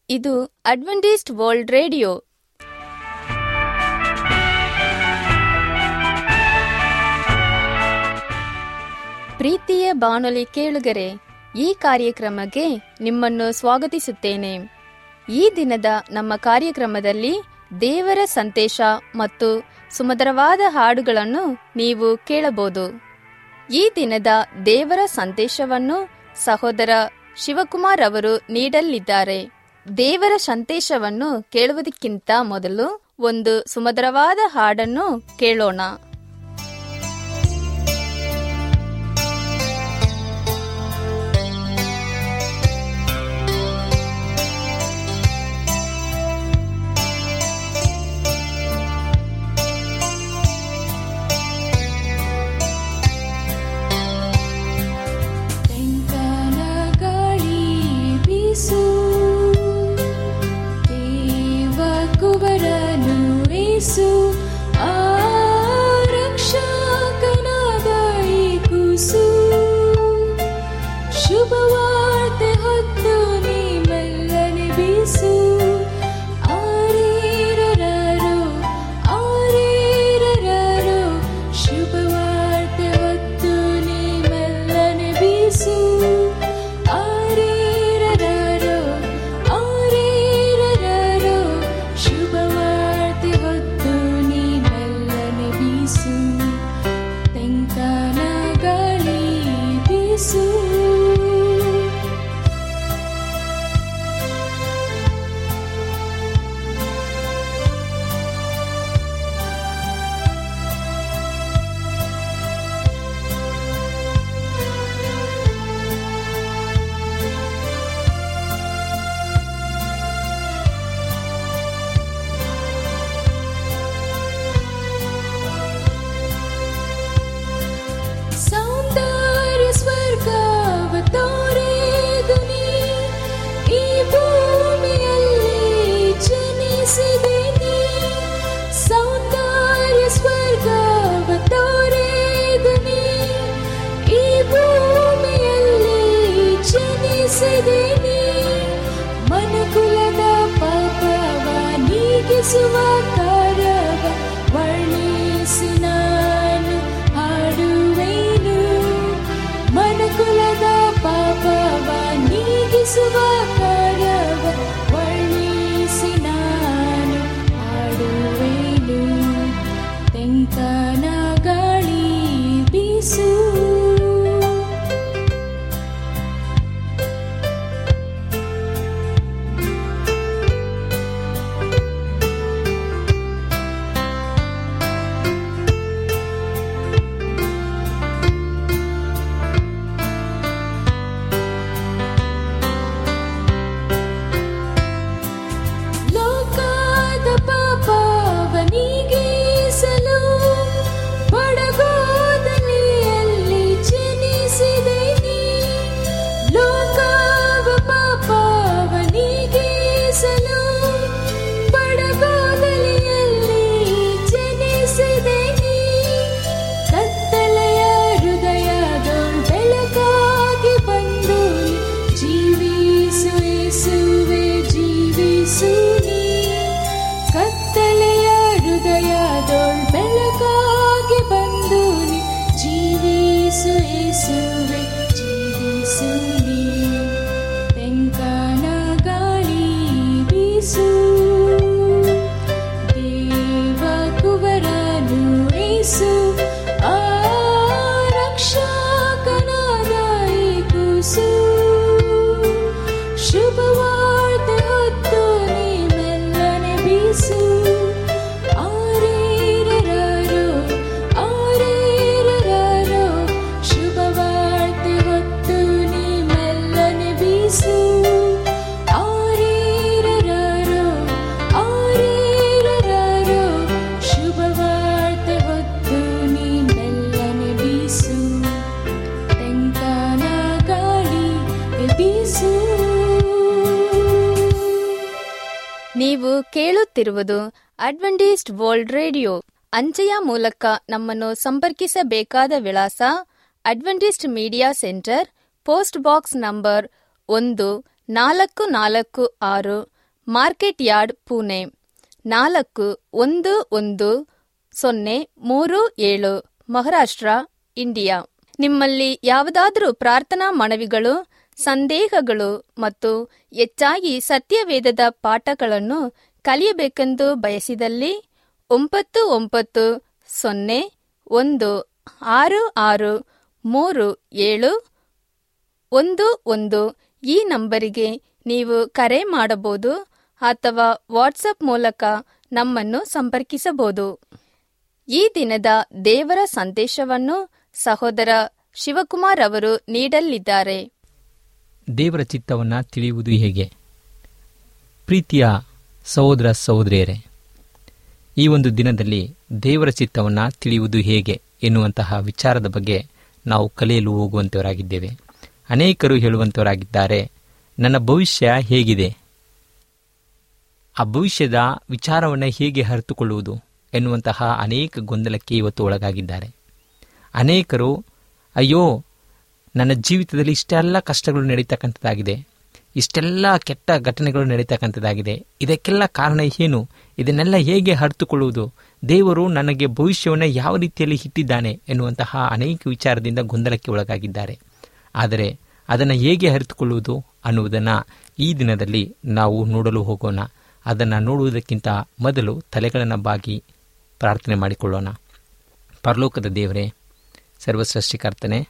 ಇದು Adventist world radio. ಪ್ರೀತಿಯ ಬಾನುಲಿ ಕೇಳುಗರೆ, ಈ ಕಾರ್ಯಕ್ರಮಕ್ಕೆ ನಿಮ್ಮನ್ನು ಸ್ವಾಗತಿಸುತ್ತೇನೆ. ಈ ದಿನದ ನಮ್ಮ ಕಾರ್ಯಕ್ರಮದಲ್ಲಿ ದೇವರ ಸಂದೇಶ ಮತ್ತು ಸುಮಧುರವಾದ ಹಾಡುಗಳನ್ನು ನೀವು ಕೇಳಬಹುದು. ಈ ದಿನದ ದೇವರ ಸಂದೇಶವನ್ನು ಸಹೋದರ ಶಿವಕುಮಾರ್ ಅವರು ನೀಡಲಿದ್ದಾರೆ. ದೇವರ ಸಂದೇಶವನ್ನು ಕೇಳುವುದಕ್ಕಿಂತ ಮೊದಲು ಒಂದು ಸುಮಧುರವಾದ ಹಾಡನ್ನು ಕೇಳೋಣ. ನೀವು ಕೇಳುತ್ತಿರುವುದು ಅಡ್ವೆಂಟಿಸ್ಟ್ ವರ್ಲ್ಡ್ ರೇಡಿಯೋ. ಅಂಚೆಯ ಮೂಲಕ ನಮ್ಮನ್ನು ಸಂಪರ್ಕಿಸಬೇಕಾದ ವಿಳಾಸ: Adventist media centre, post box number 1446, market yard, Pune 411037, Maharashtra, India. ನಿಮ್ಮಲ್ಲಿ ಯಾವುದಾದರೂ ಪ್ರಾರ್ಥನಾ ಮನವಿಗಳು, ಸಂದೇಹಗಳು ಮತ್ತು ಹೆಚ್ಚಾಗಿ ಸತ್ಯವೇದದ ಪಾಠಗಳನ್ನು ಕಲಿಯಬೇಕೆಂದು ಬಯಸಿದಲ್ಲಿ 9916637711 ಈ ನಂಬರಿಗೆ ನೀವು ಕರೆ ಮಾಡಬಹುದು ಅಥವಾ ವಾಟ್ಸಪ್ ಮೂಲಕ ನಮ್ಮನ್ನು ಸಂಪರ್ಕಿಸಬಹುದು. ಈ ದಿನದ ದೇವರ ಸಂದೇಶವನ್ನು ಸಹೋದರ ಶಿವಕುಮಾರ್ ಅವರು ನೀಡಲಿದ್ದಾರೆ. ದೇವರ ಚಿತ್ತವನ್ನು ತಿಳಿಯುವುದು ಹೇಗೆ? ಪ್ರೀತಿಯ ಸಹೋದರ ಸಹೋದರಿಯರೇ, ಈ ಒಂದು ದಿನದಲ್ಲಿ ದೇವರ ಚಿತ್ತವನ್ನು ತಿಳಿಯುವುದು ಹೇಗೆ ಎನ್ನುವಂತಹ ವಿಚಾರದ ಬಗ್ಗೆ ನಾವು ಕಲಿಯಲು ಹೋಗುವಂಥವರಾಗಿದ್ದೇವೆ. ಅನೇಕರು ಹೇಳುವಂಥವರಾಗಿದ್ದಾರೆ, ನನ್ನ ಭವಿಷ್ಯ ಹೇಗಿದೆ, ಆ ಭವಿಷ್ಯದ ವಿಚಾರವನ್ನು ಹೇಗೆ ಅರಿತುಕೊಳ್ಳುವುದು ಎನ್ನುವಂತಹ ಅನೇಕ ಗೊಂದಲಕ್ಕೆ ಇವತ್ತು ಒಳಗಾಗಿದ್ದಾರೆ. ಅನೇಕರು, ಅಯ್ಯೋ ನನ್ನ ಜೀವಿತದಲ್ಲಿ ಇಷ್ಟೆಲ್ಲ ಕಷ್ಟಗಳು ನಡೀತಕ್ಕಂಥದ್ದಾಗಿದೆ, ಇಷ್ಟೆಲ್ಲ ಕೆಟ್ಟ ಘಟನೆಗಳು ನಡೀತಕ್ಕಂಥದ್ದಾಗಿದೆ, ಇದಕ್ಕೆಲ್ಲ ಕಾರಣ ಏನು, ಇದನ್ನೆಲ್ಲ ಹೇಗೆ ಅರಿತುಕೊಳ್ಳುವುದು, ದೇವರು ನನಗೆ ಭವಿಷ್ಯವನ್ನು ಯಾವ ರೀತಿಯಲ್ಲಿ ಇಟ್ಟಿದ್ದಾನೆ ಎನ್ನುವಂತಹ ಅನೇಕ ವಿಚಾರದಿಂದ ಗೊಂದಲಕ್ಕೆ ಒಳಗಾಗಿದ್ದಾರೆ. ಆದರೆ ಅದನ್ನು ಹೇಗೆ ಅರಿತುಕೊಳ್ಳುವುದು ಅನ್ನುವುದನ್ನು ಈ ದಿನದಲ್ಲಿ ನಾವು ನೋಡಲು ಹೋಗೋಣ. ಅದನ್ನು ನೋಡುವುದಕ್ಕಿಂತ ಮೊದಲು ತಲೆಗಳನ್ನು ಬಾಗಿ ಪ್ರಾರ್ಥನೆ ಮಾಡಿಕೊಳ್ಳೋಣ. ಪರಲೋಕದ ದೇವರೇ, ಸರ್ವಸೃಷ್ಟಿಕರ್ತನೆ,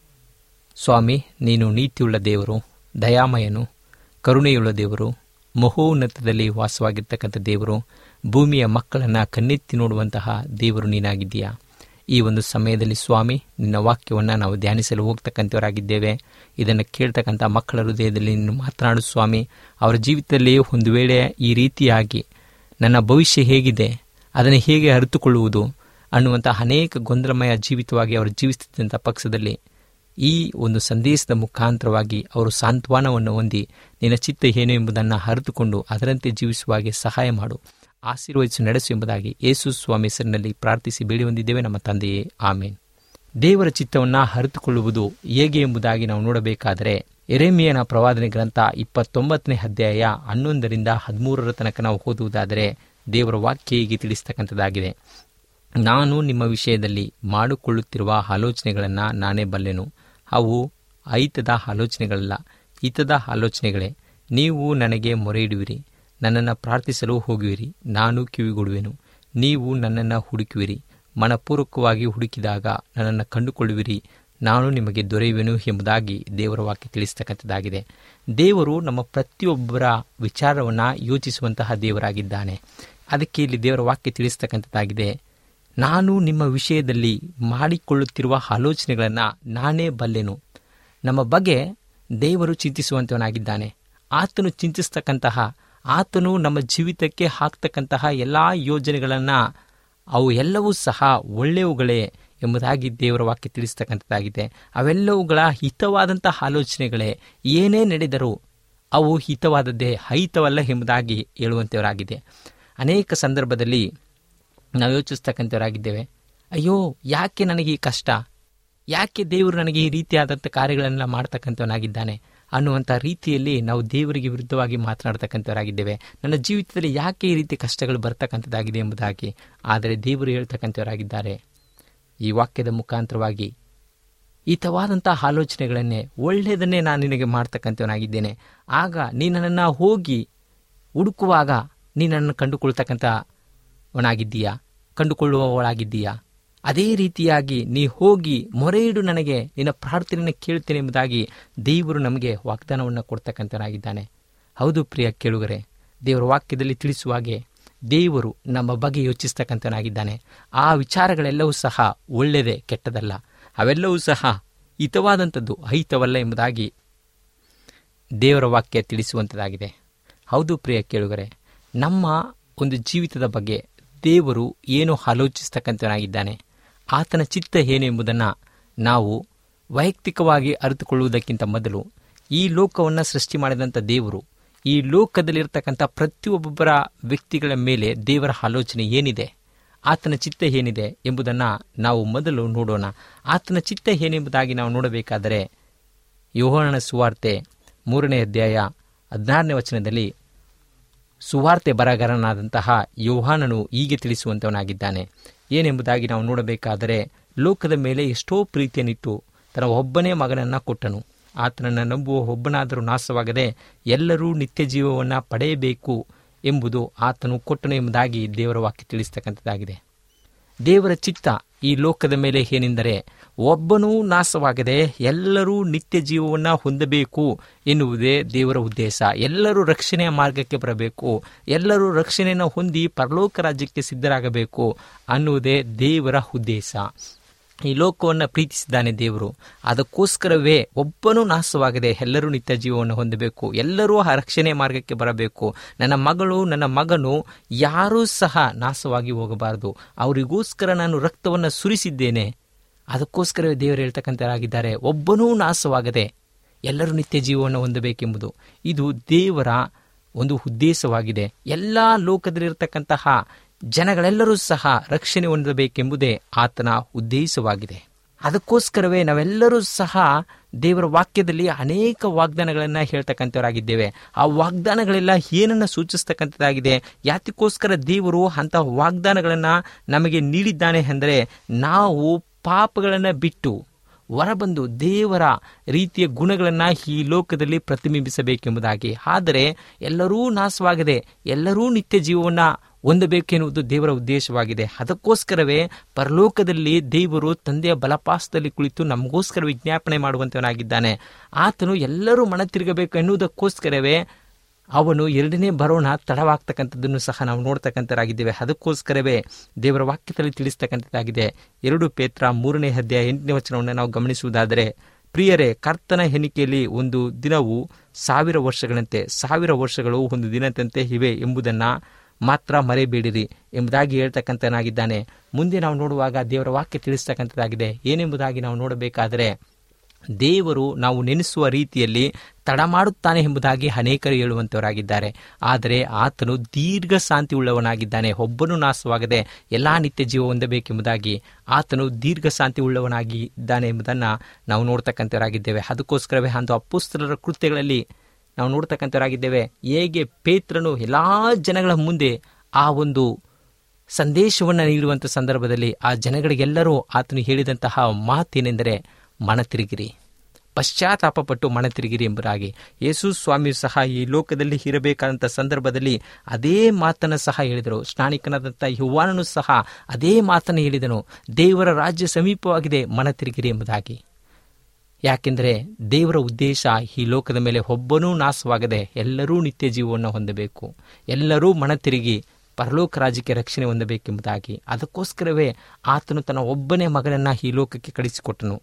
ಸ್ವಾಮಿ, ನೀನು ನೀತಿಯುಳ್ಳ ದೇವರು, ದಯಾಮಯನು, ಕರುಣೆಯುಳ್ಳ ದೇವರು, ಮಹೋನ್ನತದಲ್ಲಿ ವಾಸವಾಗಿರ್ತಕ್ಕಂಥ ದೇವರು, ಭೂಮಿಯ ಮಕ್ಕಳನ್ನು ಕಣ್ಣೆತ್ತಿ ನೋಡುವಂತಹ ದೇವರು ನೀನಾಗಿದ್ದೀಯಾ. ಈ ಒಂದು ಸಮಯದಲ್ಲಿ ಸ್ವಾಮಿ, ನಿನ್ನ ವಾಕ್ಯವನ್ನು ನಾವು ಧ್ಯಾನಿಸಲು ಹೋಗ್ತಕ್ಕಂಥವರಾಗಿದ್ದೇವೆ. ಇದನ್ನು ಕೇಳ್ತಕ್ಕಂಥ ಮಕ್ಕಳ ಹೃದಯದಲ್ಲಿ ನೀನು ಮಾತನಾಡು ಸ್ವಾಮಿ. ಅವರ ಜೀವಿತದಲ್ಲಿ ಒಂದು ವೇಳೆ ಈ ರೀತಿಯಾಗಿ ನನ್ನ ಭವಿಷ್ಯ ಹೇಗಿದೆ, ಅದನ್ನು ಹೇಗೆ ಅರಿತುಕೊಳ್ಳುವುದು ಅನ್ನುವಂಥ ಅನೇಕ ಗೊಂದಲಮಯ ಜೀವಿತವಾಗಿ ಅವರು ಜೀವಿಸುತ್ತಿದ್ದಂಥ ಪಕ್ಷದಲ್ಲಿ ಈ ಒಂದು ಸಂದೇಶದ ಮುಖಾಂತರವಾಗಿ ಅವರು ಸಾಂತ್ವನವನ್ನು ಹೊಂದಿ ನಿನ್ನ ಚಿತ್ತ ಏನು ಎಂಬುದನ್ನು ಅರಿತುಕೊಂಡು ಅದರಂತೆ ಜೀವಿಸುವಾಗೆ ಸಹಾಯ ಮಾಡು, ಆಶೀರ್ವದಿಸಿ ನಡೆಸು ಎಂಬುದಾಗಿ ಯೇಸು ಸ್ವಾಮಿ ಹೆಸರಿನಲ್ಲಿ ಪ್ರಾರ್ಥಿಸಿ ಬೇಡಿ ಹೊಂದಿದ್ದೇವೆ ನಮ್ಮ ತಂದೆಯೇ, ಆಮೇನ್. ದೇವರ ಚಿತ್ತವನ್ನು ಅರಿತುಕೊಳ್ಳುವುದು ಹೇಗೆ ಎಂಬುದಾಗಿ ನಾವು ನೋಡಬೇಕಾದರೆ ಯೆರೆಮೀಯನ ಪ್ರವಾದನೆ ಗ್ರಂಥ 29ನೇ ಅಧ್ಯಾಯ 11ರಿಂದ 13 ತನಕ ನಾವು ಓದುವುದಾದರೆ ದೇವರ ವಾಕ್ಯ ಹೀಗೆ ತಿಳಿಸ್ತಕ್ಕಂಥದ್ದಾಗಿದೆ. ನಾನು ನಿಮ್ಮ ವಿಷಯದಲ್ಲಿ ಮಾಡಿಕೊಳ್ಳುತ್ತಿರುವ ಆಲೋಚನೆಗಳನ್ನು ನಾನೇ ಬಲ್ಲೆನು. ಅವು ಐತದ ಆಲೋಚನೆಗಳಲ್ಲ, ಹಿತದ ಆಲೋಚನೆಗಳೇ. ನೀವು ನನಗೆ ಮೊರೆಯಿಡುವಿರಿ, ನನ್ನನ್ನು ಪ್ರಾರ್ಥಿಸಲು ಹೋಗುವಿರಿ, ನಾನು ಕಿವಿಗೊಡುವೆನು. ನೀವು ನನ್ನನ್ನು ಹುಡುಕುವಿರಿ, ಮನಪೂರ್ವಕವಾಗಿ ಹುಡುಕಿದಾಗ ನನ್ನನ್ನು ಕಂಡುಕೊಳ್ಳುವಿರಿ, ನಾನು ನಿಮಗೆ ದೊರೆಯುವೆನು ಎಂಬುದಾಗಿ ದೇವರ ವಾಕ್ಯ ತಿಳಿಸ್ತಕ್ಕಂಥದ್ದಾಗಿದೆ. ದೇವರು ನಮ್ಮ ಪ್ರತಿಯೊಬ್ಬರ ವಿಚಾರವನ್ನು ಯೋಚಿಸುವಂತಹ ದೇವರಾಗಿದ್ದಾನೆ. ಅದಕ್ಕೆ ಇಲ್ಲಿ ದೇವರ ವಾಕ್ಯ ತಿಳಿಸ್ತಕ್ಕಂಥದ್ದಾಗಿದೆ, ನಾನು ನಿಮ್ಮ ವಿಷಯದಲ್ಲಿ ಮಾಡಿಕೊಳ್ಳುತ್ತಿರುವ ಆಲೋಚನೆಗಳನ್ನು ನಾನೇ ಬಲ್ಲೆನು. ನಮ್ಮ ಬಗ್ಗೆ ದೇವರು ಚಿಂತಿಸುವಂತವನಾಗಿದ್ದಾನೆ. ಆತನು ಚಿಂತಿಸ್ತಕ್ಕಂತಹ, ಆತನು ನಮ್ಮ ಜೀವಿತಕ್ಕೆ ಹಾಕ್ತಕ್ಕಂತಹ ಎಲ್ಲ ಯೋಜನೆಗಳನ್ನು ಅವು ಎಲ್ಲವೂ ಸಹ ಒಳ್ಳೆಯವುಗಳೇ ಎಂಬುದಾಗಿ ದೇವರ ವಾಕ್ಯ ತಿಳಿಸ್ತಕ್ಕಂಥದ್ದಾಗಿದೆ. ಅವೆಲ್ಲವುಗಳ ಹಿತವಾದಂತಹ ಆಲೋಚನೆಗಳೇ. ಏನೇ ನಡೆದರೂ ಅವು ಹಿತವಾದದ್ದೇ, ಅಹಿತವಲ್ಲ ಎಂಬುದಾಗಿ ಹೇಳುವಂಥವರಾಗಿದೆ. ಅನೇಕ ಸಂದರ್ಭದಲ್ಲಿ ನಾವು ಯೋಚಿಸ್ತಕ್ಕಂಥವರಾಗಿದ್ದೇವೆ, ಅಯ್ಯೋ ಯಾಕೆ ನನಗೆ ಈ ಕಷ್ಟ, ಯಾಕೆ ದೇವರು ನನಗೆ ಈ ರೀತಿಯಾದಂಥ ಕಾರ್ಯಗಳನ್ನೆಲ್ಲ ಮಾಡ್ತಕ್ಕಂಥವನಾಗಿದ್ದಾನೆ ಅನ್ನುವಂಥ ರೀತಿಯಲ್ಲಿ ನಾವು ದೇವರಿಗೆ ವಿರುದ್ಧವಾಗಿ ಮಾತನಾಡ್ತಕ್ಕಂಥವರಾಗಿದ್ದೇವೆ. ನನ್ನ ಜೀವಿತದಲ್ಲಿ ಯಾಕೆ ಈ ರೀತಿ ಕಷ್ಟಗಳು ಬರ್ತಕ್ಕಂಥದ್ದಾಗಿದೆ ಎಂಬುದಾಗಿ. ಆದರೆ ದೇವರು ಹೇಳ್ತಕ್ಕಂಥವರಾಗಿದ್ದಾರೆ ಈ ವಾಕ್ಯದ ಮುಖಾಂತರವಾಗಿ, ಹಿತವಾದಂಥ ಆಲೋಚನೆಗಳನ್ನೇ, ಒಳ್ಳೆಯದನ್ನೇ ನಾನು ನಿನಗೆ ಮಾಡ್ತಕ್ಕಂಥವನಾಗಿದ್ದೇನೆ. ಆಗ ನೀನು ನನ್ನನ್ನು ಹೋಗಿ ಹುಡುಕುವಾಗ ನೀನು ನನ್ನನ್ನು ಕಂಡುಕೊಳ್ತಕ್ಕಂಥವನಾಗಿದ್ದೀಯಾ, ಕಂಡುಕೊಳ್ಳುವವಳಾಗಿದ್ದೀಯಾ. ಅದೇ ರೀತಿಯಾಗಿ ನೀ ಹೋಗಿ ಮೊರೆಯಿಡು, ನನಗೆ ನಿನ್ನ ಪ್ರಾರ್ಥನೆಯನ್ನು ಕೇಳ್ತೇನೆ ಎಂಬುದಾಗಿ ದೇವರು ನಮಗೆ ವಾಗ್ದಾನವನ್ನು ಕೊಡ್ತಕ್ಕಂಥವನಾಗಿದ್ದಾನೆ. ಹೌದು ಪ್ರಿಯ ಕೇಳುಗರೆ, ದೇವರ ವಾಕ್ಯದಲ್ಲಿ ತಿಳಿಸುವಾಗೆ ದೇವರು ನಮ್ಮ ಬಗ್ಗೆ ಯೋಚಿಸ್ತಕ್ಕಂಥವನಾಗಿದ್ದಾನೆ. ಆ ವಿಚಾರಗಳೆಲ್ಲವೂ ಸಹ ಒಳ್ಳೆಯದೇ, ಕೆಟ್ಟದಲ್ಲ. ಅವೆಲ್ಲವೂ ಸಹ ಹಿತವಾದಂಥದ್ದು, ಅಹಿತವಲ್ಲ ಎಂಬುದಾಗಿ ದೇವರ ವಾಕ್ಯ ತಿಳಿಸುವಂಥದ್ದಾಗಿದೆ. ಹೌದು ಪ್ರಿಯ ಕೇಳುಗರೆ, ನಮ್ಮ ಒಂದು ಜೀವಿತದ ಬಗ್ಗೆ ದೇವರು ಏನು ಆಲೋಚಿಸ್ತಕ್ಕಂಥವನಾಗಿದ್ದಾನೆ, ಆತನ ಚಿತ್ತ ಏನು ಎಂಬುದನ್ನು ನಾವು ವೈಯಕ್ತಿಕವಾಗಿ ಅರಿತುಕೊಳ್ಳುವುದಕ್ಕಿಂತ ಮೊದಲು ಈ ಲೋಕವನ್ನು ಸೃಷ್ಟಿ ಮಾಡಿದಂಥ ದೇವರು, ಈ ಲೋಕದಲ್ಲಿರ್ತಕ್ಕಂಥ ಪ್ರತಿಯೊಬ್ಬೊಬ್ಬರ ವ್ಯಕ್ತಿಗಳ ಮೇಲೆ ದೇವರ ಆಲೋಚನೆ ಏನಿದೆ, ಆತನ ಚಿತ್ತ ಏನಿದೆ ಎಂಬುದನ್ನು ನಾವು ಮೊದಲು ನೋಡೋಣ. ಆತನ ಚಿತ್ತ ಏನೆಂಬುದಾಗಿ ನಾವು ನೋಡಬೇಕಾದರೆ ಯೋಹಾನನ ಸುವಾರ್ತೆ 3ನೇ ಅಧ್ಯಾಯ 16ನೇ ವಚನದಲ್ಲಿ ಸುವಾರ್ತೆ ಬರಹಗಾರನಾದಂತಹ ಯೋಹಾನನು ಹೀಗೆ ತಿಳಿಸುವಂತವನಾಗಿದ್ದಾನೆ. ಏನೆಂಬುದಾಗಿ ನಾವು ನೋಡಬೇಕಾದರೆ, ಲೋಕದ ಮೇಲೆ ಎಷ್ಟೋ ಪ್ರೀತಿಯನ್ನಿಟ್ಟು ತನ್ನ ಒಬ್ಬನೇ ಮಗನನ್ನು ಕೊಟ್ಟನು. ಆತನನ್ನು ನಂಬುವ ಒಬ್ಬನಾದರೂ ನಾಶವಾಗದೆ ಎಲ್ಲರೂ ನಿತ್ಯ ಜೀವವನ್ನು ಪಡೆಯಬೇಕು ಎಂಬುದು ಆತನು ಕೊಟ್ಟನು ಎಂಬುದಾಗಿ ದೇವರ ವಾಕ್ಯ ತಿಳಿಸ್ತಕ್ಕಂಥದ್ದಾಗಿದೆ. ದೇವರ ಚಿತ್ತ ಈ ಲೋಕದ ಮೇಲೆ ಏನೆಂದರೆ, ಒಬ್ಬನೂ ನಾಶವಾಗದೆ ಎಲ್ಲರೂ ನಿತ್ಯ ಜೀವವನ್ನು ಹೊಂದಬೇಕು ಎನ್ನುವುದೇ ದೇವರ ಉದ್ದೇಶ. ಎಲ್ಲರೂ ರಕ್ಷಣೆಯ ಮಾರ್ಗಕ್ಕೆ ಬರಬೇಕು, ಎಲ್ಲರೂ ರಕ್ಷಣೆಯನ್ನು ಹೊಂದಿ ಪರಲೋಕ ರಾಜ್ಯಕ್ಕೆ ಸಿದ್ಧರಾಗಬೇಕು ಅನ್ನುವುದೇ ದೇವರ ಉದ್ದೇಶ. ಈ ಲೋಕವನ್ನು ಪ್ರೀತಿಸಿದ್ದಾನೆ ದೇವರು. ಅದಕ್ಕೋಸ್ಕರವೇ ಒಬ್ಬನೂ ನಾಶವಾಗದೆ ಎಲ್ಲರೂ ನಿತ್ಯ ಜೀವವನ್ನು ಹೊಂದಬೇಕು, ಎಲ್ಲರೂ ಆ ರಕ್ಷಣೆಯ ಮಾರ್ಗಕ್ಕೆ ಬರಬೇಕು. ನನ್ನ ಮಗಳು, ನನ್ನ ಮಗನು ಯಾರೂ ಸಹ ನಾಶವಾಗಿ ಹೋಗಬಾರದು. ಅವರಿಗೋಸ್ಕರ ನಾನು ರಕ್ತವನ್ನು ಸುರಿಸಿದ್ದೇನೆ. ಅದಕ್ಕೋಸ್ಕರವೇ ದೇವರು ಹೇಳ್ತಕ್ಕಂಥರಾಗಿದ್ದಾರೆ, ಒಬ್ಬನೂ ನಾಶವಾಗದೆ ಎಲ್ಲರೂ ನಿತ್ಯ ಜೀವವನ್ನು ಹೊಂದಬೇಕೆಂಬುದು ಇದು ದೇವರ ಒಂದು ಉದ್ದೇಶವಾಗಿದೆ. ಎಲ್ಲ ಲೋಕದಲ್ಲಿರತಕ್ಕಂತಹ ಜನಗಳೆಲ್ಲರೂ ಸಹ ರಕ್ಷಣೆ ಹೊಂದಬೇಕೆಂಬುದೇ ಆತನ ಉದ್ದೇಶವಾಗಿದೆ. ಅದಕ್ಕೋಸ್ಕರವೇ ನಾವೆಲ್ಲರೂ ಸಹ ದೇವರ ವಾಕ್ಯದಲ್ಲಿ ಅನೇಕ ವಾಗ್ದಾನಗಳನ್ನು ಹೇಳ್ತಕ್ಕಂಥವರಾಗಿದ್ದೇವೆ. ಆ ವಾಗ್ದಾನಗಳೆಲ್ಲ ಏನನ್ನು ಸೂಚಿಸ್ತಕ್ಕಂಥದ್ದಾಗಿದೆ? ಯಾತಕ್ಕೋಸ್ಕರ ದೇವರು ಅಂತಹ ವಾಗ್ದಾನಗಳನ್ನು ನಮಗೆ ನೀಡಿದ್ದಾನೆ ಅಂದರೆ, ನಾವು ಪಾಪಗಳನ್ನು ಬಿಟ್ಟು ಹೊರಬಂದು ದೇವರ ರೀತಿಯ ಗುಣಗಳನ್ನು ಈ ಲೋಕದಲ್ಲಿ ಪ್ರತಿಬಿಂಬಿಸಬೇಕೆಂಬುದಾಗಿ. ಆದರೆ ಎಲ್ಲರೂ ನಾಶವಾಗದೆ ಎಲ್ಲರೂ ನಿತ್ಯ ಜೀವವನ್ನು ಹೊಂದಬೇಕೆನ್ನುವುದು ದೇವರ ಉದ್ದೇಶವಾಗಿದೆ. ಅದಕ್ಕೋಸ್ಕರವೇ ಪರಲೋಕದಲ್ಲಿ ದೇವರು ತಂದೆಯ ಬಲಪಾಸದಲ್ಲಿ ಕುಳಿತು ನಮಗೋಸ್ಕರ ವಿಜ್ಞಾಪನೆ ಮಾಡುವಂತವನಾಗಿದ್ದಾನೆ. ಆತನು ಎಲ್ಲರೂ ಮನ ತಿರುಗಬೇಕು ಎನ್ನುವುದಕ್ಕೋಸ್ಕರವೇ ಅವನು ಎರಡನೇ ಬರೋಣ ತಡವಾಗ್ತಕ್ಕಂಥದ್ದನ್ನು ಸಹ ನಾವು ನೋಡ್ತಕ್ಕಂಥರಾಗಿದ್ದೇವೆ. ಅದಕ್ಕೋಸ್ಕರವೇ ದೇವರ ವಾಕ್ಯದಲ್ಲಿ ತಿಳಿಸ್ತಕ್ಕಂಥದ್ದಾಗಿದೆ. 2 ಪೇತ್ರ 3ನೇ ಅಧ್ಯಾಯ 8ನೇ ವಚನವನ್ನು ನಾವು ಗಮನಿಸುವುದಾದರೆ, ಪ್ರಿಯರೇ, ಕರ್ತನ ಎಣಿಕೆಯಲ್ಲಿ ಒಂದು ದಿನವು 1000 ವರ್ಷಗಳಂತೆ, 1000 ವರ್ಷಗಳು ಒಂದು ದಿನದಂತೆ ಇವೆ ಎಂಬುದನ್ನು ಮಾತ್ರ ಮರೆಯಬೇಡಿರಿ ಎಂಬುದಾಗಿ ಹೇಳ್ತಕ್ಕಂಥನಾಗಿದ್ದಾನೆ. ಮುಂದೆ ನಾವು ನೋಡುವಾಗ ದೇವರ ವಾಕ್ಯ ತಿಳಿಸ್ತಕ್ಕಂಥದ್ದಾಗಿದೆ. ಏನೆಂಬುದಾಗಿ ನಾವು ನೋಡಬೇಕಾದರೆ, ದೇವರು ನಾವು ನೆನೆಸುವ ರೀತಿಯಲ್ಲಿ ತಡ ಮಾಡುತ್ತಾನೆ ಎಂಬುದಾಗಿ ಅನೇಕರು ಹೇಳುವಂಥವರಾಗಿದ್ದಾರೆ. ಆದರೆ ಆತನು ದೀರ್ಘ ಶಾಂತಿ ಉಳ್ಳವನಾಗಿದ್ದಾನೆ. ಒಬ್ಬನೂ ನಾಶವಾಗದೆ ಎಲ್ಲ ನಿತ್ಯ ಜೀವ ಹೊಂದಬೇಕೆಂಬುದಾಗಿ ಆತನು ದೀರ್ಘ ಶಾಂತಿ ಉಳ್ಳವನಾಗಿದ್ದಾನೆ ಎಂಬುದನ್ನು ನಾವು ನೋಡ್ತಕ್ಕಂಥವರಾಗಿದ್ದೇವೆ. ಅದಕ್ಕೋಸ್ಕರವೇ ಅಂದು ಅಪೊಸ್ತಲರ ಕೃತ್ಯಗಳಲ್ಲಿ ನಾವು ನೋಡ್ತಕ್ಕಂಥವರಾಗಿದ್ದೇವೆ. ಹೇಗೆ ಪೇತ್ರನು ಎಲ್ಲ ಜನಗಳ ಮುಂದೆ ಆ ಒಂದು ಸಂದೇಶವನ್ನು ನೀಡುವಂಥ ಸಂದರ್ಭದಲ್ಲಿ ಆ ಜನಗಳಿಗೆಲ್ಲರೂ ಆತನು ಹೇಳಿದಂತಹ ಮಾತೇನೆಂದರೆ, ಮನ ತಿರುಗಿರಿ, ಪಶ್ಚಾತ್ತಾಪಪಟ್ಟು ಮನ ತಿರುಗಿರಿ ಎಂಬುದಾಗಿ. ಯೇಸು ಸ್ವಾಮಿಯು ಸಹ ಈ ಲೋಕದಲ್ಲಿ ಇರಬೇಕಾದಂಥ ಸಂದರ್ಭದಲ್ಲಿ ಅದೇ ಮಾತನ್ನು ಸಹ ಹೇಳಿದರು. ಸ್ನಾನಿಕನಾದಂಥ ಯೋಹಾನನು ಸಹ ಅದೇ ಮಾತನ್ನು ಹೇಳಿದನು, ದೇವರ ರಾಜ್ಯ ಸಮೀಪವಾಗಿದೆ, ಮನ ತಿರುಗಿರಿ ಎಂಬುದಾಗಿ. ಯಾಕೆಂದರೆ ದೇವರ ಉದ್ದೇಶ ಈ ಲೋಕದ ಮೇಲೆ ಒಬ್ಬನೂ ನಾಶವಾಗದೆ ಎಲ್ಲರೂ ನಿತ್ಯ ಜೀವವನ್ನು ಹೊಂದಬೇಕು, ಎಲ್ಲರೂ ಮನ ತಿರುಗಿ ಪರಲೋಕ ರಾಜ್ಯಕ್ಕೆ ರಕ್ಷಣೆ ಹೊಂದಬೇಕೆಂಬುದಾಗಿ. ಅದಕ್ಕೋಸ್ಕರವೇ ಆತನು ತನ್ನ ಒಬ್ಬನೇ ಮಗನನ್ನು ಈ ಲೋಕಕ್ಕೆ ಕಳಿಸಿಕೊಟ್ಟನು.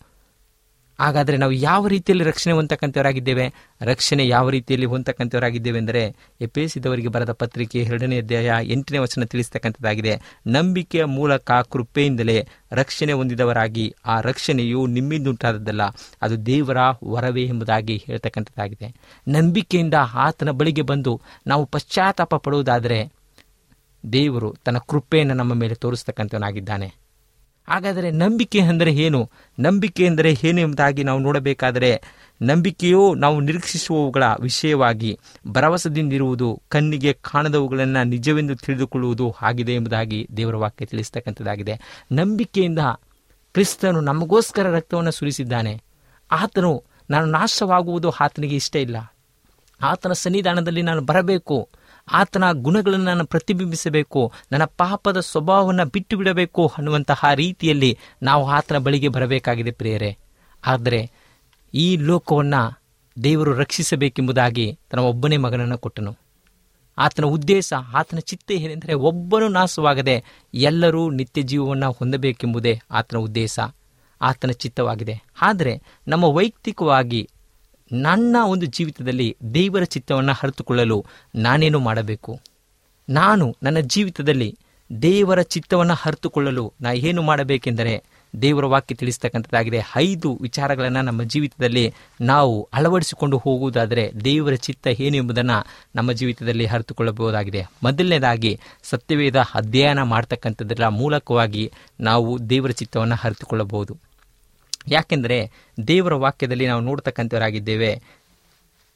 ಹಾಗಾದರೆ ನಾವು ಯಾವ ರೀತಿಯಲ್ಲಿ ರಕ್ಷಣೆ ಹೊಂದತಕ್ಕಂಥವರಾಗಿದ್ದೇವೆ? ರಕ್ಷಣೆ ಯಾವ ರೀತಿಯಲ್ಲಿ ಹೊಂದತಕ್ಕಂಥವರಾಗಿದ್ದೇವೆ ಎಂದರೆ, ಎಫೆಸದವರಿಗೆ ಬರೆದ ಪತ್ರಿಕೆ 2ನೇ ಅಧ್ಯಾಯ 8ನೇ ವಚನ ತಿಳಿಸ್ತಕ್ಕಂಥದ್ದಾಗಿದೆ. ನಂಬಿಕೆಯ ಮೂಲಕ ಕೃಪೆಯಿಂದಲೇ ರಕ್ಷಣೆ ಹೊಂದಿದವರಾಗಿ, ಆ ರಕ್ಷಣೆಯು ನಿಮ್ಮಿಂದುಂಟಾದದ್ದಲ್ಲ, ಅದು ದೇವರ ವರವೇ ಎಂಬುದಾಗಿ ಹೇಳ್ತಕ್ಕಂಥದ್ದಾಗಿದೆ. ನಂಬಿಕೆಯಿಂದ ಆತನ ಬಳಿಗೆ ಬಂದು ನಾವು ಪಶ್ಚಾತ್ತಾಪ ಪಡುವುದಾದರೆ ದೇವರು ತನ್ನ ಕೃಪೆಯನ್ನು ನಮ್ಮ ಮೇಲೆ ತೋರಿಸ್ತಕ್ಕಂಥವನಾಗಿದ್ದಾನೆ. ಹಾಗಾದರೆ ನಂಬಿಕೆ ಅಂದರೆ ಏನು? ನಂಬಿಕೆ ಎಂದರೆ ಏನು ಎಂಬುದಾಗಿ ನಾವು ನೋಡಬೇಕಾದರೆ, ನಂಬಿಕೆಯು ನಾವು ನಿರೀಕ್ಷಿಸುವವುಗಳ ವಿಷಯವಾಗಿ ಭರವಸೆದಿಂದಿರುವುದು, ಕಣ್ಣಿಗೆ ಕಾಣದವುಗಳನ್ನು ನಿಜವೆಂದು ತಿಳಿದುಕೊಳ್ಳುವುದು ಆಗಿದೆ ಎಂಬುದಾಗಿ ದೇವರ ವಾಕ್ಯ ತಿಳಿಸ್ತಕ್ಕಂಥದ್ದಾಗಿದೆ. ನಂಬಿಕೆಯಿಂದ ಕ್ರಿಸ್ತನು ನಮಗೋಸ್ಕರ ರಕ್ತವನ್ನು ಸುರಿಸಿದ್ದಾನೆ. ಆತನು ನಾನು ನಾಶವಾಗುವುದು ಆತನಿಗೆ ಇಷ್ಟ ಇಲ್ಲ. ಆತನ ಸನ್ನಿಧಾನದಲ್ಲಿ ನಾನು ಬರಬೇಕು, ಆತನ ಗುಣಗಳನ್ನು ನಾನು ಪ್ರತಿಬಿಂಬಿಸಬೇಕು, ನನ್ನ ಪಾಪದ ಸ್ವಭಾವವನ್ನು ಬಿಟ್ಟು ಬಿಡಬೇಕು ಅನ್ನುವಂತಹ ರೀತಿಯಲ್ಲಿ ನಾವು ಆತನ ಬಳಿಗೆ ಬರಬೇಕಾಗಿದೆ ಪ್ರಿಯರೇ. ಆದರೆ ಈ ಲೋಕವನ್ನು ದೇವರು ರಕ್ಷಿಸಬೇಕೆಂಬುದಾಗಿ ತನ್ನ ಒಬ್ಬನೇ ಮಗನನ್ನು ಕೊಟ್ಟನು. ಆತನ ಉದ್ದೇಶ, ಆತನ ಚಿತ್ತ ಏನೆಂದರೆ, ಒಬ್ಬನು ನಾಶವಾಗದೆ ಎಲ್ಲರೂ ನಿತ್ಯ ಜೀವವನ್ನು ಹೊಂದಬೇಕೆಂಬುದೇ ಆತನ ಉದ್ದೇಶ, ಆತನ ಚಿತ್ತವಾಗಿದೆ. ಆದರೆ ನಮ್ಮ ವೈಯಕ್ತಿಕವಾಗಿ ನನ್ನ ಒಂದು ಜೀವಿತದಲ್ಲಿ ದೇವರ ಚಿತ್ತವನ್ನು ಅರಿತುಕೊಳ್ಳಲು ನಾನೇನು ಮಾಡಬೇಕು? ನಾನು ನನ್ನ ಜೀವಿತದಲ್ಲಿ ದೇವರ ಚಿತ್ತವನ್ನು ಅರಿತುಕೊಳ್ಳಲು ನಾ ಏನು ಮಾಡಬೇಕೆಂದರೆ, ದೇವರ ವಾಕ್ಯ ತಿಳಿಸ್ತಕ್ಕಂಥದ್ದಾಗಿದೆ. 5 ವಿಚಾರಗಳನ್ನು ನಮ್ಮ ಜೀವಿತದಲ್ಲಿ ನಾವು ಅಳವಡಿಸಿಕೊಂಡು ಹೋಗುವುದಾದರೆ ದೇವರ ಚಿತ್ತ ಏನು ಎಂಬುದನ್ನು ನಮ್ಮ ಜೀವಿತದಲ್ಲಿ ಅರಿತುಕೊಳ್ಳಬಹುದಾಗಿದೆ. ಮೊದಲನೇದಾಗಿ ಸತ್ಯವೇದ ಅಧ್ಯಯನ ಮಾಡ್ತಕ್ಕಂಥದ್ದರ ಮೂಲಕವಾಗಿ ನಾವು ದೇವರ ಚಿತ್ತವನ್ನು ಅರಿತುಕೊಳ್ಳಬಹುದು. ಯಾಕೆಂದರೆ ದೇವರ ವಾಕ್ಯದಲ್ಲಿ ನಾವು ನೋಡ್ತಕ್ಕಂಥವರಾಗಿದ್ದೇವೆ,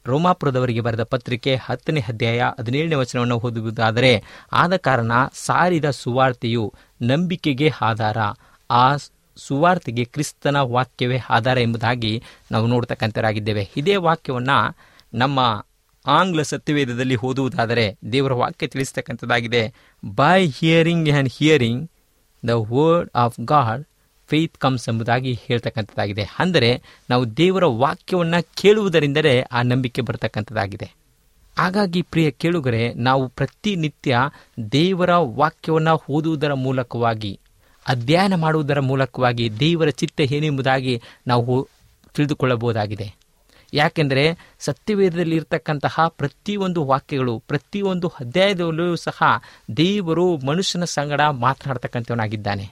ರೋಮಾಪುರದವರಿಗೆ ಬರೆದ ಪತ್ರಿಕೆ 10ನೇ ಅಧ್ಯಾಯ 17ನೇ ವಚನವನ್ನು ಓದುವುದಾದರೆ, ಆದ ಕಾರಣ ಸಾರಿದ ಸುವಾರ್ತೆಯು ನಂಬಿಕೆಗೆ ಆಧಾರ, ಆ ಸುವಾರ್ತೆಗೆ ಕ್ರಿಸ್ತನ ವಾಕ್ಯವೇ ಆಧಾರ ಎಂಬುದಾಗಿ ನಾವು ನೋಡ್ತಕ್ಕಂಥರಾಗಿದ್ದೇವೆ. ಇದೇ ವಾಕ್ಯವನ್ನು ನಮ್ಮ ಆಂಗ್ಲ ಸತ್ಯವೇದದಲ್ಲಿ ಓದುವುದಾದರೆ ದೇವರ ವಾಕ್ಯ ತಿಳಿಸ್ತಕ್ಕಂಥದ್ದಾಗಿದೆ, by hearing and hearing the word of God faith comes ಎಂಬುದಾಗಿ ಹೇಳ್ತಕ್ಕಂಥದ್ದಾಗಿದೆ. ಅಂದರೆ ನಾವು ದೇವರ ವಾಕ್ಯವನ್ನು ಕೇಳುವುದರಿಂದಲೇ ಆ ನಂಬಿಕೆ ಬರ್ತಕ್ಕಂಥದ್ದಾಗಿದೆ. ಹಾಗಾಗಿ ಪ್ರಿಯ ಕೇಳುಗರೆ, ನಾವು ಪ್ರತಿನಿತ್ಯ ದೇವರ ವಾಕ್ಯವನ್ನು ಓದುವುದರ ಮೂಲಕವಾಗಿ, ಅಧ್ಯಯನ ಮಾಡುವುದರ ಮೂಲಕವಾಗಿ ದೇವರ ಚಿತ್ತ ಏನೆಂಬುದಾಗಿ ನಾವು ತಿಳಿದುಕೊಳ್ಳಬಹುದಾಗಿದೆ. ಯಾಕೆಂದರೆ ಸತ್ಯವೇದದಲ್ಲಿ ಇರತಕ್ಕಂತಹ ಪ್ರತಿಯೊಂದು ವಾಕ್ಯಗಳು, ಪ್ರತಿಯೊಂದು ಅಧ್ಯಾಯದಲ್ಲೂ ಸಹ ದೇವರು ಮನುಷ್ಯನ ಸಂಗಡ ಮಾತನಾಡ್ತಕ್ಕಂಥವನಾಗಿದ್ದಾನೆ.